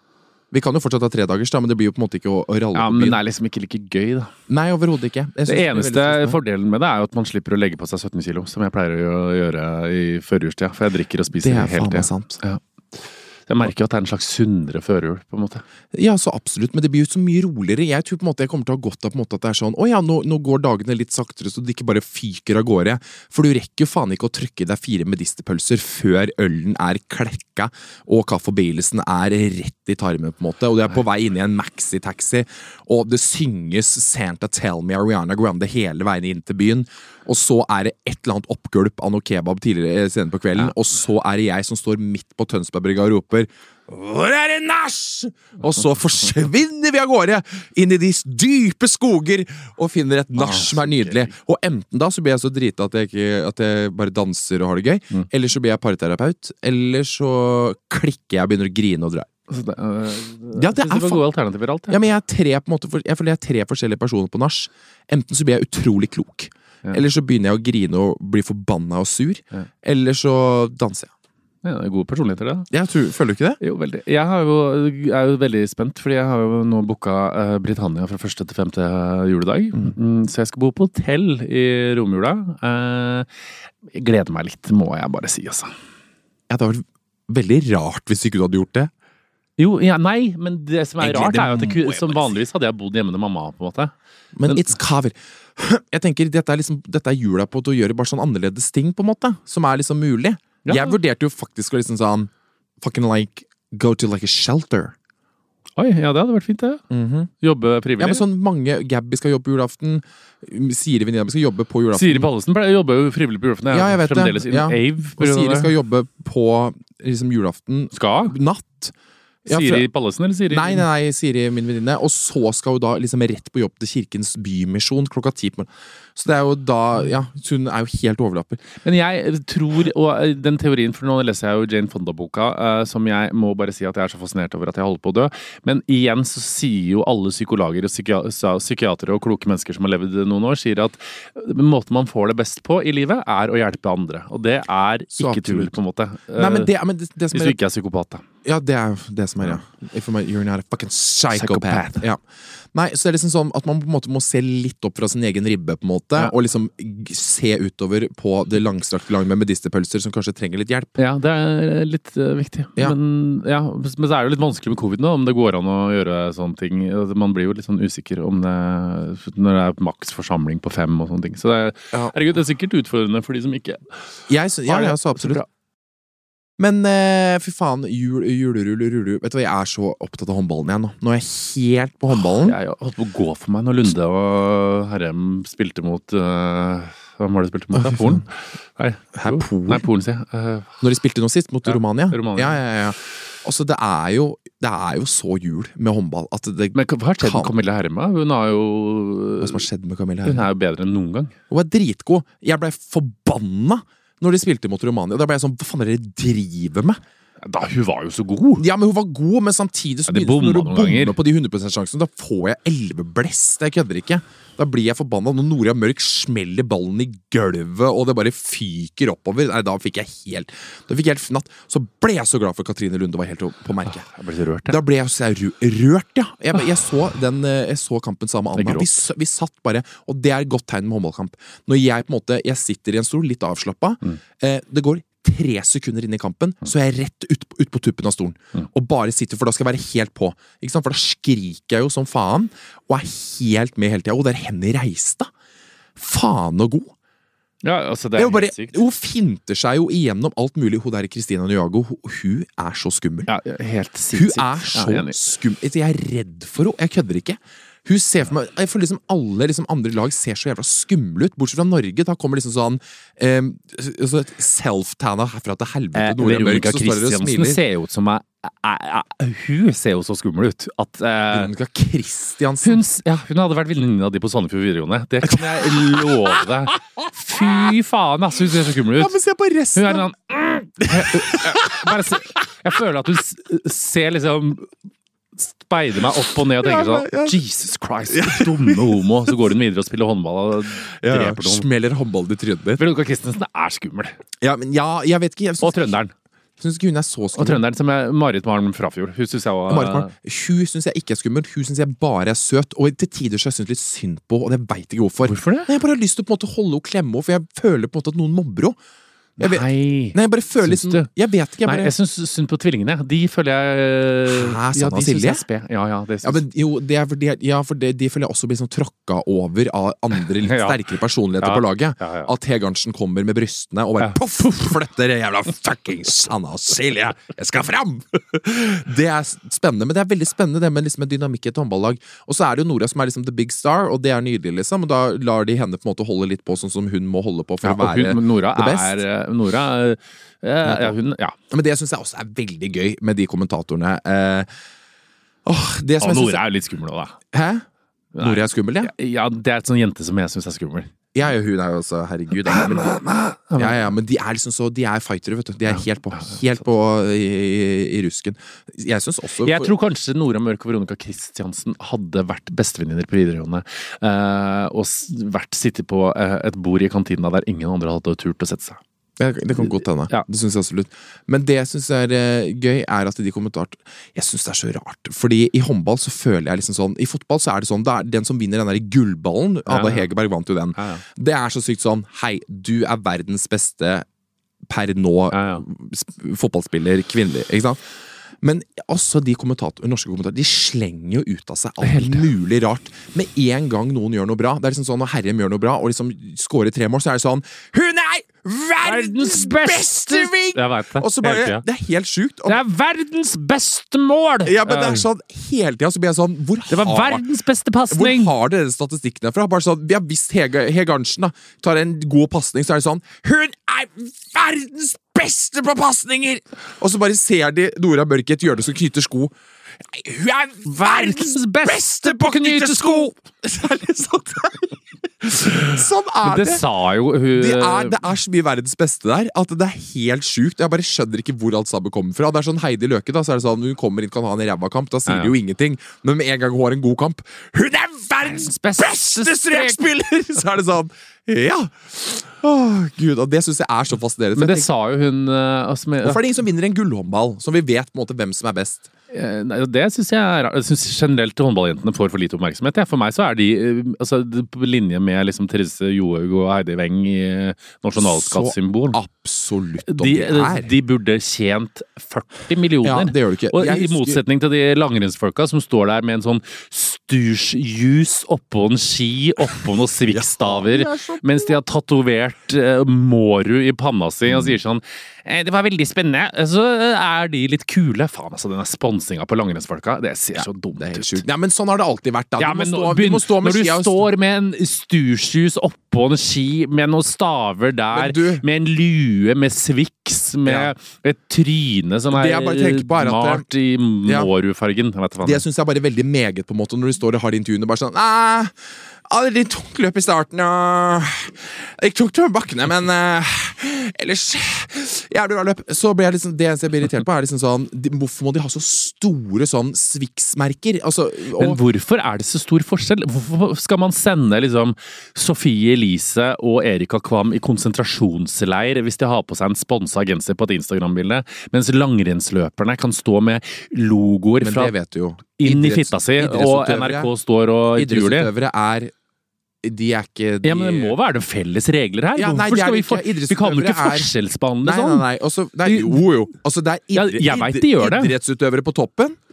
Vi kan jo fortsatt ha tre dagers, da, men det blir jo på en måte ikke å, å ralle ja, på byen. Men det er liksom ikke like gøy, da. Nei, overhodet ikke. Det eneste det fordelen med det er jo at man slipper å legge på seg sytten kilo, som jeg pleier å gjøre i førjulstida, for jeg drikker og spiser hele tiden. Det er faen meg sant. Ja. Jeg merker jo at det er en slags sunnere førjul, på en måte. Ja, så absolutt, men det blir jo så mye roligere. Jeg tror på en måte jeg kommer til å ha godt av på en måte at det er sånn, åja, nå, nå går dagene litt saktere, så det ikke bare fyker av gårde. For du rekker jo faen ikke å trykke deg fire medisterpølser før ølen er klekka, og kaffe og Baileysen er rett i tarmen, på en måte. Og du er på vei inn i en maxi-taxi, og det synges Santa Tell Me Ariana Grande hele veien inn til byen. Og så er det et eller annet oppgulp av noe kebab tidligere senere på kvelden, ja. Og så er det jeg som står midt på Tønsbergbrygga og roper «Hvor er det nasj?» Og så forsvinner vi av gårde inn i de dype skoger og finner et nasj som er nydelig. Og enten da så blir jeg så drita at jeg, ikke, at jeg bare danser og har det gøy, mm. eller så blir jeg parterapeut, eller så klikker jeg og begynner å grine og dra. Altså det, øh, ja, det er det gode alternativer alt, ja. Ja, men jeg er tre på en måte, jeg føler jeg er tre forskjellige personer på nasj. Enten så blir jeg utrolig klok, ja. Eller så begynner jeg å grine og bli forbanna og sur, ja. Eller så danser jeg. Ja, det er gode personligheter, det. Jeg tror, føler du ikke det? Jo, veldig. Jeg har jo, er jo veldig spent, fordi jeg har jo nå booket uh, Britannia fra første til femte juledag. Mm. Mm, så jeg skal bo på hotell i romjula. Uh, jeg gleder meg litt, må jeg bare si, altså. Ja, det hadde vært veldig rart hvis ikke du hadde gjort det. Jo, ja, nei, men det som er rart er jo at det, som vanligvis hadde jeg bodd hjemme med mamma, på en måte. Men, men it's cover. Jeg tenker, dette er, liksom, dette er jula på å gjøre bare sånn annerledes ting, på en måte, som er liksom mulig. Ja. Jeg vurderte jo faktisk å liksom sånn fucking like go to like a shelter. Oi, ja, det hadde vært fint, det. Mm-hmm. Jobbe frivillig. Ja, men sånn mange Gabby skal jobbe på julaften. Siri venninna skal jobbe på julaften. Siri Pallesen jobber jo frivillig på julaften. Ja, jeg vet det. Ja. Ave, og Siri skal jobbe på liksom julaften. Skal? Natt. Ja, Siri Pallesen eller Siri? Nei, nei, nei, Siri min venninne. Og så skal hun da liksom rett på jobb til Kirkens Bymisjon klokka ti på morgenen. Så det er jo da, ja, hun er jo helt overlapper. Men jeg tror, og den teorien, for nå leser jeg jo Jane Fonda-boka, uh, som jeg må bare si at jeg er så fascinert over at jeg holder på å dø. Men igjen så sier jo alle psykologer og psyki- psykiatere og kloke mennesker som har levd noen år, sier at måten man får det best på i livet er å hjelpe andre. Og det er ikke tull, på en måte. Uh, Nei, men det, men det, det som hvis du ikke er psykopat, da. Ja, det er det som er, ja. If you're not a fucking psychopath. psychopath. Ja. Nei, så det er liksom sånn at man på en måte må se litt opp fra sin egen ribbe, på en måte, ja. Og liksom se utover på det langstrakte landet med medisterpølser som kanskje trenger litt hjelp. Ja, det er litt uh, viktig. Ja. Men, ja, men så er det jo litt vanskelig med covid nå, om det går an å gjøre sånne ting. Man blir jo litt sånn usikker om det, når det er maks forsamling på fem og sånne ting. Så det er, ja. Herregud, det er sikkert utfordrende for de som ikke jeg, Ja, ja, så absolutt. Men uh, fy faen, jul, julerull, rull, vet du hva, jeg er så opptatt av håndballen igjen nå. Nå er jeg helt på håndballen. Jeg holdt på å gå for meg når Lunde og Herrem spilte mot uh, Hva var det de spilte mot? Oh, Polen? Nei, Her, Polen? Nei, Polen, sier jeg. Uh, når de spilte nå sist, mot ja, Romania? Romania. Ja, ja, ja. Altså, det er jo Det er jo så jul med håndball at det Men hva har skjedd med Camilla Herrema? Hun har jo Hva som har skjedd med Camilla Herrema? Hun er jo bedre enn noen gang. Hun er dritgod. Jeg ble forbanna når de spilte mot Romania. Da ble jeg sånn, hva faen er det dere driver med? Da, hun var jo så god. Ja, men hun var god, men samtidig så ja, begynner når du bommer på de hundre prosent sjansen, da får jeg elleve blest. Jeg kødder ikke. Da blir jeg forbanna når Noria Mørk smeller ballen i gulvet, og det bare fyker oppover. Nei, da fikk jeg helt Da fikk jeg helt fnatt. Så ble jeg så glad for Katrine Lunde var helt på merket. Jeg ble så rørt, ja. Da ble jeg så rørt, ja. Jeg, jeg, så, den, jeg så kampen sammen med Anna. Vi, vi satt bare, og det er et godt tegn med håndballkamp. Når jeg på en måte Jeg sitter i en stol, litt avslappa. Mm. Eh, det går tre sekunder inn i kampen, så er jeg rett ut, ut på tuppen av stolen. Mm. Og bare sitter, for da skal jeg være helt på. Ikke sant? For da skriker jeg jo som faen, og er helt med hele tida. Og det er Henny Reistad. Faen og god. Ja, altså det er, det er bare, helt sykt. Hun finter seg jo igjennom alt mulig. Hun der Kristina Nyago, hun, hun er så skummel. Ja, helt sinnssykt. Hun er så ja, skummel. Jeg er redd for henne. Jeg kødder ikke. Hun ser for meg, jeg føler liksom alle liksom andre lag ser så jævla skumle ut, bortsett fra Norge. Da kommer liksom sånn um, så self-tanna herfra til helvete. Eh, Veronica Christiansen ser jo ut som jeg, jeg, jeg, hun ser jo så skummel ut at eh, Veronica Christiansen hun, ja, hun hadde vært venninna di på Sandefjord videregående. Det kan jeg love deg. Fy faen, altså, hun ser så skummel ut. Ja, men se på resten. Hun er en Bare se, jeg føler at hun ser liksom speider meg opp og ned og tenker sånn ja, ja. Jesus Christ, dumme homo. Så går hun videre og spiller håndball og dreper ja, noen. Smeller håndball i trynet ditt. Veronica Christensen er skummel. Ja, men ja, jeg vet ikke. Jeg synes, og trønderen. Jeg synes ikke hun er så skummel. Og trønderen som er Marit Malm Frafjord. Hun synes jeg var... Marit Malm, hun synes jeg ikke er skummel. Hun synes jeg bare er søt. Og til tider så jeg synes litt synd på, og jeg vet ikke hvorfor. Hvorfor det? Nei, jeg bare har lyst til å på en måte holde henne og klemme henne, for jeg føler på en måte at noen mobber henne. Jeg vet, nei, nei, jeg bare føler liksom Jeg vet ikke jeg bare... Nei, jeg synes synd på tvillingene. De føler jeg Hæ, ja, de synes jeg er spe. Ja, ja, det synes... ja, men jo, det er fordi Ja, for det, de føler jeg også blir sånn tråkka over av andre litt ja. sterkere personligheter ja. på laget. Ja, ja. At Hegarnsen kommer med brystene og bare ja. Poff! Flytter det jævla fucking Sanna og Silje! Jeg skal fram! Det er spennende, men det er veldig spennende det med, liksom, med dynamikk i et håndballag. Og så er det jo Nora som er liksom the big star, og det er nydelig, liksom. Og da lar de henne på en måte holde litt på sånn som hun må holde på for ja, å være hun, Nora the best. Er, Nora er Ja, ja, hun, ja. Men det synes jeg også er veldig gøy med de kommentatorene. Eh, åh, det som og jeg Nora synes... er jo litt skummel også, da. Hæ? Nora er skummel, ja? Ja, det er et sånn jente som jeg synes er skummel. Ja, hun er jo også, herregud. Da, men, ja, ja, men de er liksom så, de er fightere, vet du. De er helt på, helt på i, i, i rusken. Jeg synes også... Jeg tror kanskje Nora Mørk og Veronica Christiansen hadde vært bestevenninner på videregående. Eh, og vært sittet på eh, et bord i kantina der ingen andre hadde turt å sette seg. Det, det kan godt hende. Ja. Det synes jeg absolutt. Men det jeg synes er uh, gøy, er at de kommentarer Jeg synes det er så rart. Fordi i håndball så føler jeg liksom sånn I fotball så er det sånn det er den som vinner den der gullballen. Ada ja, ja. Hegerberg vant jo den. Ja, ja. Det er så sykt sånn hei, du er verdens beste per nå ja, ja. fotballspiller kvinnelig. Ikke sant? Men også de kommentator, norske kommentatorer De slenger jo ut av seg alt mulig rart. Med en gang noen gjør noe bra. Det er liksom sånn når Herrem gjør noe bra og liksom skårer tre mål, så er det sånn Hun er verdens beste ving! Og så bare, det er helt sjukt. Det er verdens beste mål! Ja, men det er sånn hele tiden så blir jeg sånn hvor Det var har, verdens beste passning! Hvor har dere statistikkene fra? Bare sånn, vi har visst Hege, Hegarnsen da tar en god passning, så er det sånn Hun er verdens beste på passninger! Og så bare ser de Nora Mørk i et hjørne som knyter sko. Hun er verdens beste på å knyte sko! Så er det sånn Sånn er det. Det sa jo hun det er, det er så mye verdens beste der at det er helt sjukt. Jeg bare skjønner ikke hvor alt sammen kommer fra. Det er sånn Heidi Løke da, så er det sånn hun kommer inn, kan ha en ræva kamp. Da sier ja, ja. de jo ingenting. Men med en gang hun har en god kamp Hun er verdens beste, beste strekspiller! Så er det sånn ja! Åh, Gud, og det synes jeg er så fascinerende. Men det tenker, sa jo hun altså, med, hvorfor er det ingen som vinner en gullhåndball som vi vet på en måte hvem som er best? Det synes jeg er Jeg synes generelt håndballjentene får for lite oppmerksomhet. Ja. For meg så er de altså, på linje med liksom, Therese Johaug og Heidi Weng i nasjonalskattsymbol. Så absolutt om de, det er. De burde tjent førti millioner. Ja, det gjør de ikke. Og jeg i motsetning til de langrennsfolka som står der med en sånn stursjus oppå en ski, oppå noen svikkstaver, ja, mens de har tatovert uh, Måru i panna si og sier sånn det var veldig spennende. Så er de litt kule. Faen, altså, denne sponsinga på langrennsfolka, det ser ja, så dumt ut. Ja, men sånn har det alltid vært. Da. Ja, du, må men, stå, begynn, du må stå med når du skia står med en stursjus oppå en ski, med noen staver der, du, med en lue, med sviks, med ja. et tryne som er, er malt i Måru-fargen. Det synes jeg er bare veldig meget, på en måte, når du står og har intervjuene, bare sånn Æh, ja, det litt tungt løp i starten, og det gikk tungt over bakkene, men uh, ellers jævlig bra løp. Så ble jeg liksom, det jeg blir irritert på, er liksom sånn de, hvorfor må de ha så store sånn sviksmerker? Altså, og, men hvorfor er det så stor forskjell? Hvorfor skal man sende liksom Sofie Elise og Erika Kvam i konsentrasjonsleir hvis de har på seg en sponsa genser på et Instagram-bilde, mens langrennsløperne kan stå med logoer fra inn i fitta si, og N R K står og intervjuer de? Idrettsutøvere er de er ikke de... Ja, men det må være det felles regler her. Ja, nei, Hvorfor skal vi for... Vi kan jo ikke forskjellsbehandle sånn. Nei, nei, nei. Også, nei jo, jo. Altså, det er idre... ja, jeg vet de gjør det. idrettsutøvere på toppen,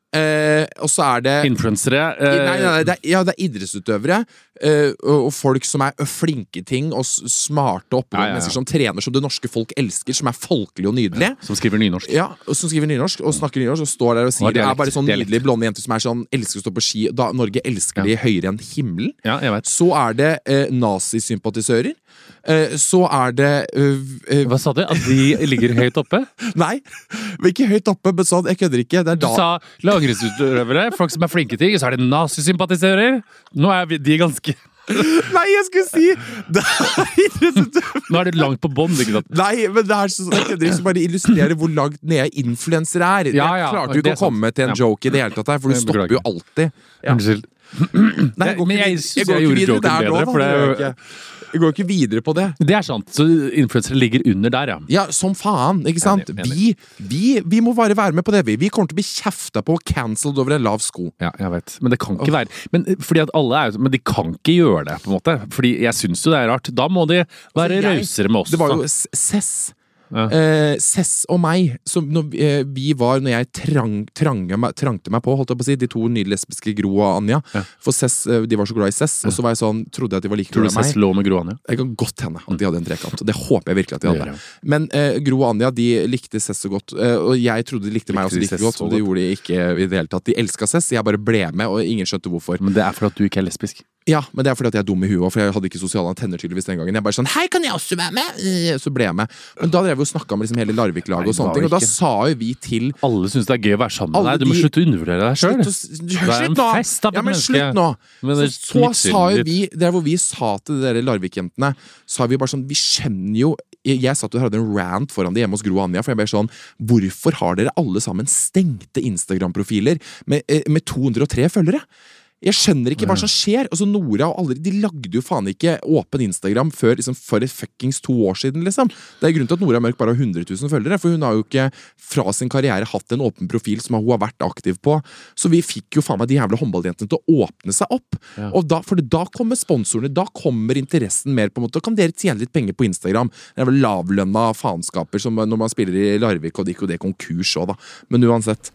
Eh, og så er det Influencere. Eh, nei, nei, nei, det er, ja, det er idrettsutøvere eh, og, og folk som er flinke ting og s- smarte oppegående Ja, ja, ja. mennesker som trener som det norske folk elsker, som er folkelige og nydelige. som skriver nynorsk. Ja, og som skriver nynorsk og snakker nynorsk og står der og sier Og det dialekt, er bare sånn dialekt. nydelige blonde jenter som er sånn elsker å stå på ski. Da Norge elsker de høyere enn himmelen. Ja, jeg vet. Så er det eh, nazisympatisører. Eh, så er det eh, eh, Hva sa du? At de ligger høyt oppe? Nei, men ikke høyt oppe, men sånn, jeg kødder ikke. Det er Du da sa langrennsutøvere, folk som er flinke ting, så er det nazisympatisører. Nå er vi, de ganske Nei, jeg skulle si det er idrettsutøvere. Nå er det langt på bånd, ikke sant? Nei, men det er sånn, jeg kødder ikke, så bare illustrerer hvor langt nede influensere er. Ja, ja, jeg klarte jo det ikke er å komme sant. til en Ja. joke i det hele tatt her, for du Jeg stopper jo alltid. Ja. Unnskyld. Nei, jeg går Men ikke, jeg vid- synes jeg går jeg ikke gjorde videre joken der nå, bedre, da. for det- Det gjør jeg ikke. Jeg går ikke videre på det. Det er sant. Så influensere ligger under der, ja. Ja, som faen, ikke sant? Enig, Vi, enig. vi, vi må bare være med på det, vi. Vi kommer til å bli kjefta på og cancelled over en lav sko. Ja, jeg vet. Men det kan ikke være Men, fordi at alle er, jo- men de kan ikke gjøre det, på en måte. Fordi jeg syns jo det er rart. Da må de være Altså, jeg- rausere med oss. Det var jo da. S- Cess. Ja. Eh, Cess og meg, som når eh, vi var Når jeg trang, trange meg, trangte meg på, holdt jeg på å si, de to nye lesbiske Gro og Anja. Ja. For Cess, eh, de var så glad i Cess, og så var jeg sånn, trodde jeg at de var like Tror glad du i meg. Cess lå med Gro Anja? Det kan godt hende at de hadde en trekant. Det håper jeg virkelig at de Det hadde. gjør jeg. Men eh, Gro og Anja de likte Cess så godt, eh, og jeg trodde de likte meg Likte også de like Cess godt, så og det godt? gjorde de ikke i det hele tatt. De elska Cess, jeg bare ble med, og ingen skjønte hvorfor. Men det er fordi at du ikke er lesbisk. Ja, men det er fordi at jeg er dum i huet, og for jeg hadde ikke sosiale antenner tydeligvis den gangen. Jeg bare sånn, hei, kan jeg også være med? Eh, Så ble jeg med. Men da drev vi og snakket om liksom hele Larvik-laget og Nei, sånne det ting, og var da ikke. sa jo vi til Alle syns det er gøy å være sammen med Alle deg. Du må de- slutte å undervurdere deg sjøl. Slutt, å- Det er en slutt nå! fest av et Ja, men menneske. slutt nå! Men Så, det så smitser sa jo litt. vi, der hvor vi sa til dere Larvik-jentene, sa vi bare sånn, vi skjønner jo jeg, jeg satt og hadde en rant foran de hjemme hos Gro og Anja, for jeg ble sånn, hvorfor har dere alle sammen stengte Instagram-profiler med, eh, med to hundre og tre følgere? Jeg skjønner ikke hva som skjer. Altså Nora og alle, de lagde jo faen ikke åpen Instagram før liksom, for fuckings to år siden, liksom. Det er grunnen til at Nora Mørk bare har hundre tusen følgere, for hun har jo ikke fra sin karriere hatt en åpen profil som hun har vært aktiv på. Så vi fikk jo faen meg de jævla håndballjentene til å åpne seg opp. Ja. Og da, for da kommer sponsorene, da kommer interessen mer på en måte. Da kan dere tjene litt penger på Instagram. Det er vel lavlønna faenskaper som når man spiller i Larvik, og det gikk jo det konkurs òg, da. Men uansett.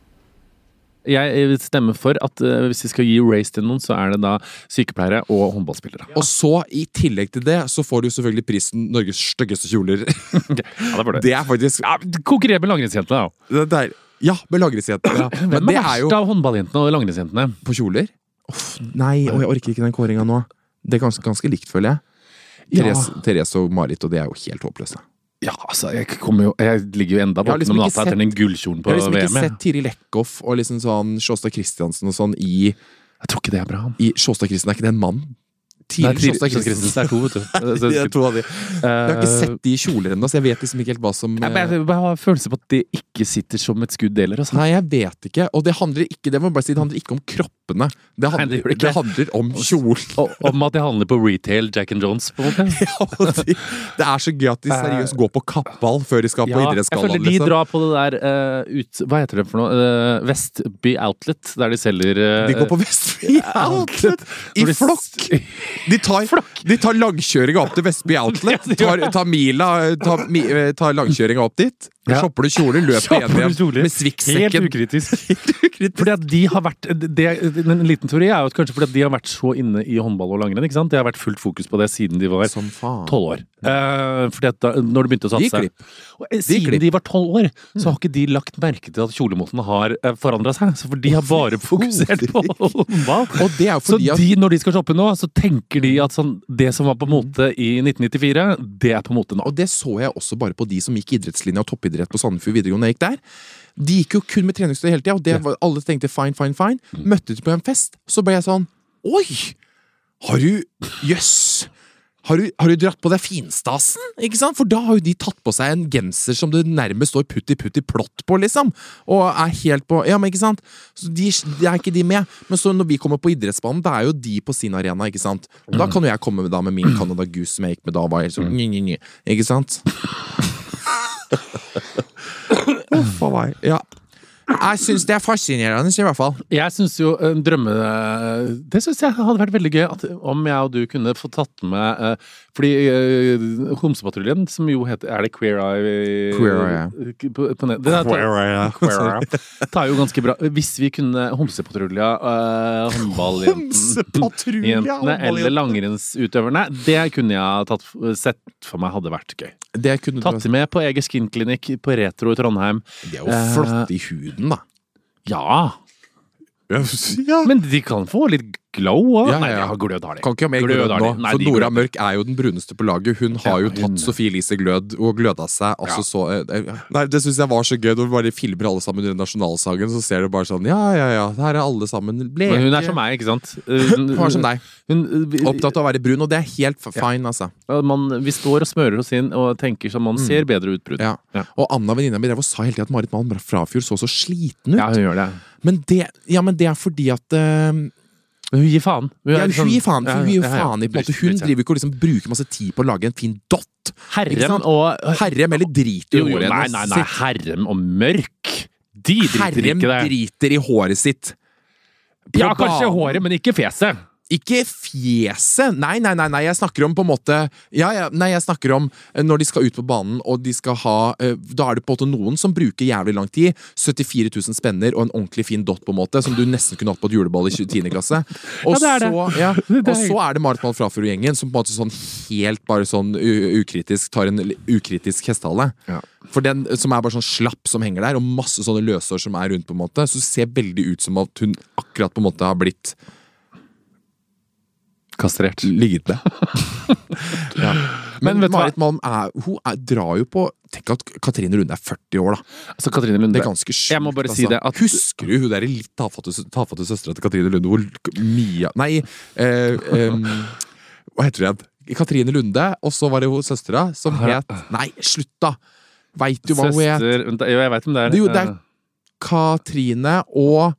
Jeg vil stemme for at uh, hvis vi skal gi race til noen, så er det da sykepleiere og håndballspillere. Og så, i tillegg til det, så får du selvfølgelig prisen Norges styggeste kjoler. Ja, det var det. Det er faktisk Ja, konkurrer med langrennsjentene, da. det er, Ja, med langrennsjenter. Ja. Men Hvem det er er jo verst av håndballjentene og langrennsjentene? på kjoler. Uff, nei, og jeg orker ikke den kåringa nå. Det er ganske, ganske likt, føler jeg. Ja. Therese, Therese og Marit, og det er jo helt håpløse. Ja, altså, jeg, kommer jo, jeg ligger jo enda Jeg har våken liksom om ikke natta etter sett- den gullkjolen Jeg på har liksom V ikke M. jeg. sett Tiril Eckhoff og liksom sånn Sjåstad Christiansen og sånn i, Jeg tror ikke det er bra. i Sjåstad Christiansen, er ikke det en mann? Nei, Tiril Sjåstad Sjåstad Christensen er to, vet du. Så- De er to av de. Jeg har ikke Eh, sett de i kjoler ennå, så jeg vet liksom ikke helt hva som Nei, men jeg bare har følelse på at det ikke sitter som et skudd heller. Altså. Nei, jeg vet ikke. Og det handler ikke Det må jeg bare si, det handler ikke om kroppene. Det handler, Nei, det gjør det det ikke. handler om kjolen. Og, om at jeg handler på retail Jack and Jones, på en måte. Ja, og de, det er så gøy at de seriøst går på kappball før de skal på Ja, jeg idrettsgallaen. føler de Liksom. drar på det der eh, ut Hva heter det for noe? Uh, Vestby Outlet, der de selger eh, De går på Vestby Outlet i når de- flokk! De tar, de tar langkjøringa opp til Vestby Outlet. Ja, de gjør Tar, tar mila Tar, mi, eh, tar langkjøringa opp dit. Ja. Shopper du kjoler, løper Shopper du igjen kjoler? med Helt Swix-sekken. ukritisk. Fordi at de har vært det, En liten teori er jo at kanskje fordi at de har vært så inne i håndball og langrenn. Ikke sant? De har vært fullt fokus på det siden de var Som faen. tolv år. Eh, fordi at da, når de begynte å De satse klipp. og, eh, Siden klipp. de var tolv år, så har ikke de lagt merke til at kjolemoten har uh, forandra seg. Så for de har bare fokusert på håndball. Og det er jo Så fordi at de, når de skal shoppe nå, så tenker de at sånn, det som var på mote i nitten nittifire, det er på mote nå. Og det så jeg også bare på de som gikk idrettslinja og toppidrett på Sandefjord videregående. Jeg gikk der. De gikk jo kun med treningstøy hele tida, og det var, alle tenkte fine, fine, fine. Møtte de på en fest, så ble jeg sånn Oi! Har du Jøss! Har du, har du dratt på deg finstasen? Ikke sant? For da har jo de tatt på seg en genser som det nærmest står putti putti plott på, liksom. Og er helt på Ja, men ikke sant? Så de, de er ikke de med. Men så når vi kommer på idrettsbanen, da er jo de på sin arena, ikke sant? Og da kan jo jeg komme med, da, med min Canada Goose som jeg gikk med da, var helt sånn nye, nye, nye. Ikke sant? Uff a meg. Ja. Jeg synes det er fascinerende, i hvert fall. Jeg synes jo en drømme... Det synes jeg hadde vært veldig gøy at, om jeg og du kunne få tatt med uh, fordi uh, Homsepatruljen, som jo heter... Er det Queer Eye? Queer Eye, ja. På, på nett, det Queer Eye, ja. Queer Eye. Det er jo ganske bra. Hvis vi kunne Homsepatrulja, uh, håndballjentene eller langrennsutøverne, det kunne jeg tatt, sett for meg hadde vært gøy. Det kunne tatt med på Eger Skin-klinikk på Retro i Trondheim. Det er jo flott i huden, da. Ja. ja. Men de kan få litt glow også. Ja, ja, ja. Nei, de har glød har de. Kan ikke ha mer glød nå. Nei, for Nora glød. Mørk er jo den bruneste på laget. Hun har ja, jo tatt hun... Sofie Elise Glød og gløda seg. Altså ja. så, eh, nei, det synes jeg var så gøy. Når vi bare filmer alle sammen under nasjonalsangen, så ser du bare sånn, ja, ja, ja, her er alle sammen bleke. Men hun er som meg, ikke sant? Hun er som deg. Hun, vi, Opptatt av å være brun, og det er helt fine, ja. altså. Man, vi står og smører oss inn og tenker som man mm. ser bedre utbrudd. Ja. Ja. Og Anna, venninna mi, sa hele tiden at Marit Malm Frafjord så så sliten ut. Ja, hun gjør det. Men det, ja, men det er fordi at... Uh, Men hun gir faen. Hun, ja, hun gir faen, for hun gir jo faen i på en måte. Hun driver ikke og liksom bruker masse tid på å lage en fin dott. Herrem og... Herrem eller driter i håret. Nei, nei, nei, Herrem og Mørk. De driter Herrem ikke det. Herrem driter i håret sitt. På ja, kanskje håret, men ikke fjeset. Ikke fjeset! Nei, nei, nei, nei, jeg snakker om på en måte ja, ja, nei, jeg snakker om når de skal ut på banen, og de skal ha da er det på en måte noen som bruker jævlig lang tid, syttifire tusen spenner og en ordentlig fin dott på en måte, som du nesten kunne hatt på et juleball i tiende klasse. Og, ja, det så, ja, og så er det Marit Malm Frafjord-gjengen som på en måte sånn helt bare sånn ukritisk tar en ukritisk hestehale. Ja. For den som er bare sånn slapp som henger der, og masse sånne løsår som er rundt på en måte, så det ser veldig ut som at hun akkurat på en måte har blitt kastrert. Ligget med. ja. Men, Men Marit Malm er, hun er, drar jo på tenk at Katrine Lunde er førti år da. Altså Katrine Lunde, det er ganske sjukt. Jeg må bare altså. si det at... Husker du hun der litt tafatte, tafatte søstre til Katrine Lunde? Hvor Mia... Nei, eh, eh, hva heter det? Katrine Lunde, og så var det hun søstra som het... Nei, slutt da! Vet du hva hun het? Søster... Jo, jeg vet om det er. Det, det er Katrine og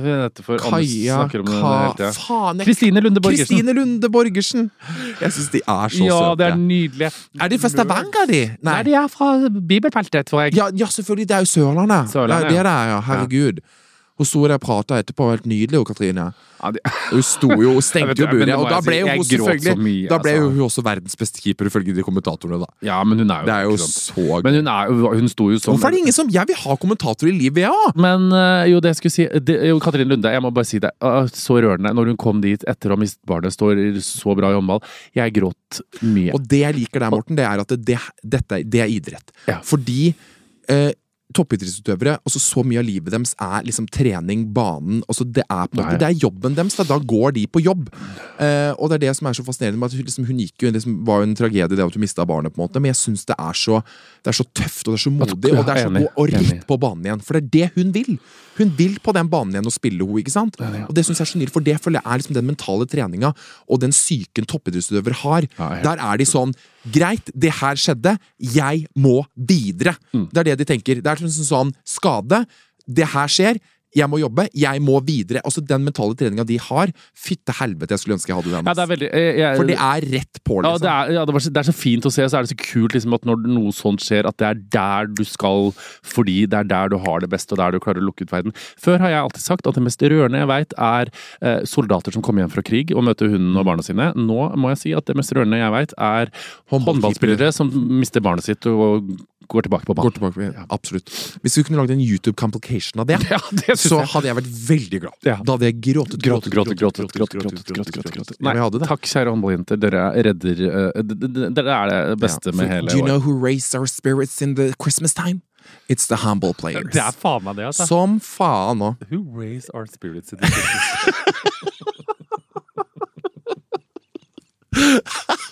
Kaja Ka... Faen, Kristine Lunde Borgersen. Kristine Lunde Borgersen. Jeg synes de er så ja, søte. Ja, det er nydelig. Er de fra Stavanger, de? Nei. Nei, de er fra Bibelfeltet, tror jeg. Ja, ja, selvfølgelig. Det er jo Sørlandet. Sørlandet, ja. Det er det, ja. Herregud. Hun sto der og pratet etterpå, helt nydelig, og Katrine. Ja, det... Hun sto jo og stengte jo buret, og da ble jo hun selvfølgelig mye, da ble jo hun også verdens beste keeper, ifølge de kommentatorene da. Ja, men hun er jo... Det er jo så... Men hun er jo, hun sto jo sånn... Hvorfor er det ingen som... Jeg vil ha kommentator i livet, ja! Men uh, jo, det jeg skulle si... Det, jo, Katrine Lunde, jeg må bare si det. Uh, så rørende, når hun kom dit etter å ha mistet barnet, står så bra i håndball. Jeg gråt mye. Og det jeg liker der, Morten, det er at det, dette, det er idrett. Ja. Fordi... Uh, toppidrettsutøvere, altså så mye av livet deres er liksom trening, banen, altså det er på en måte, det er jobben deres, da, da går de på jobb. Uh, og det er det som er så fascinerende med at liksom, hun gikk jo, det liksom, var jo en tragedie det at hun mistet barnet på en måte, men jeg synes det er så det er så tøft, og det er så modig, og det er så gå og rett på banen igjen, for det er det hun vil. Hun vil på den banen igjen og spille hun, ikke sant? Og det synes jeg er så nydelig, for det føler jeg er liksom den mentale treninga, og den syken toppidrettsutøver har. Der er de sånn, greit, det her skjedde, jeg må videre. Mm. Det er det de tenker. Det er sånn, sånn skade, det her skjer, jeg må jobbe, jeg må videre. Altså den mentale treninga de har, fytte helvete, jeg skulle ønske jeg hadde den. Ja, det er veldig, jeg, jeg, for det er rett på, liksom. Ja, det er, ja, det, var, det er så fint å se, så er det så kult liksom, at når noe sånt skjer, at det er der du skal, fordi det er der du har det beste, og der du klarer å lukke ut verden. Før har jeg alltid sagt at det mest rørende jeg vet er eh, soldater som kommer hjem fra krig og møter hunden og barna sine. Nå må jeg si at det mest rørende jeg vet er håndballspillere som mister barnet sitt og går tilbake på banen. Går tilbake, ja, absolutt. Hvis vi kunne lagd en YouTube-complication av det, ja, det så hadde jeg vært veldig glad. Ja. Da hadde jeg gråtet, gråtet, gråtet, gråtet, gråtet, gråtet, gråtet, gråtet, gråtet. Nei, takk kjære håndballjenter, dere redder, uh, dere er det beste ja, med hele året. Do you know who raised our spirits in the Christmas time? It's the humble players. Det er faen meg det, altså. Som faen nå. Who raised our spirits in the Christmas time?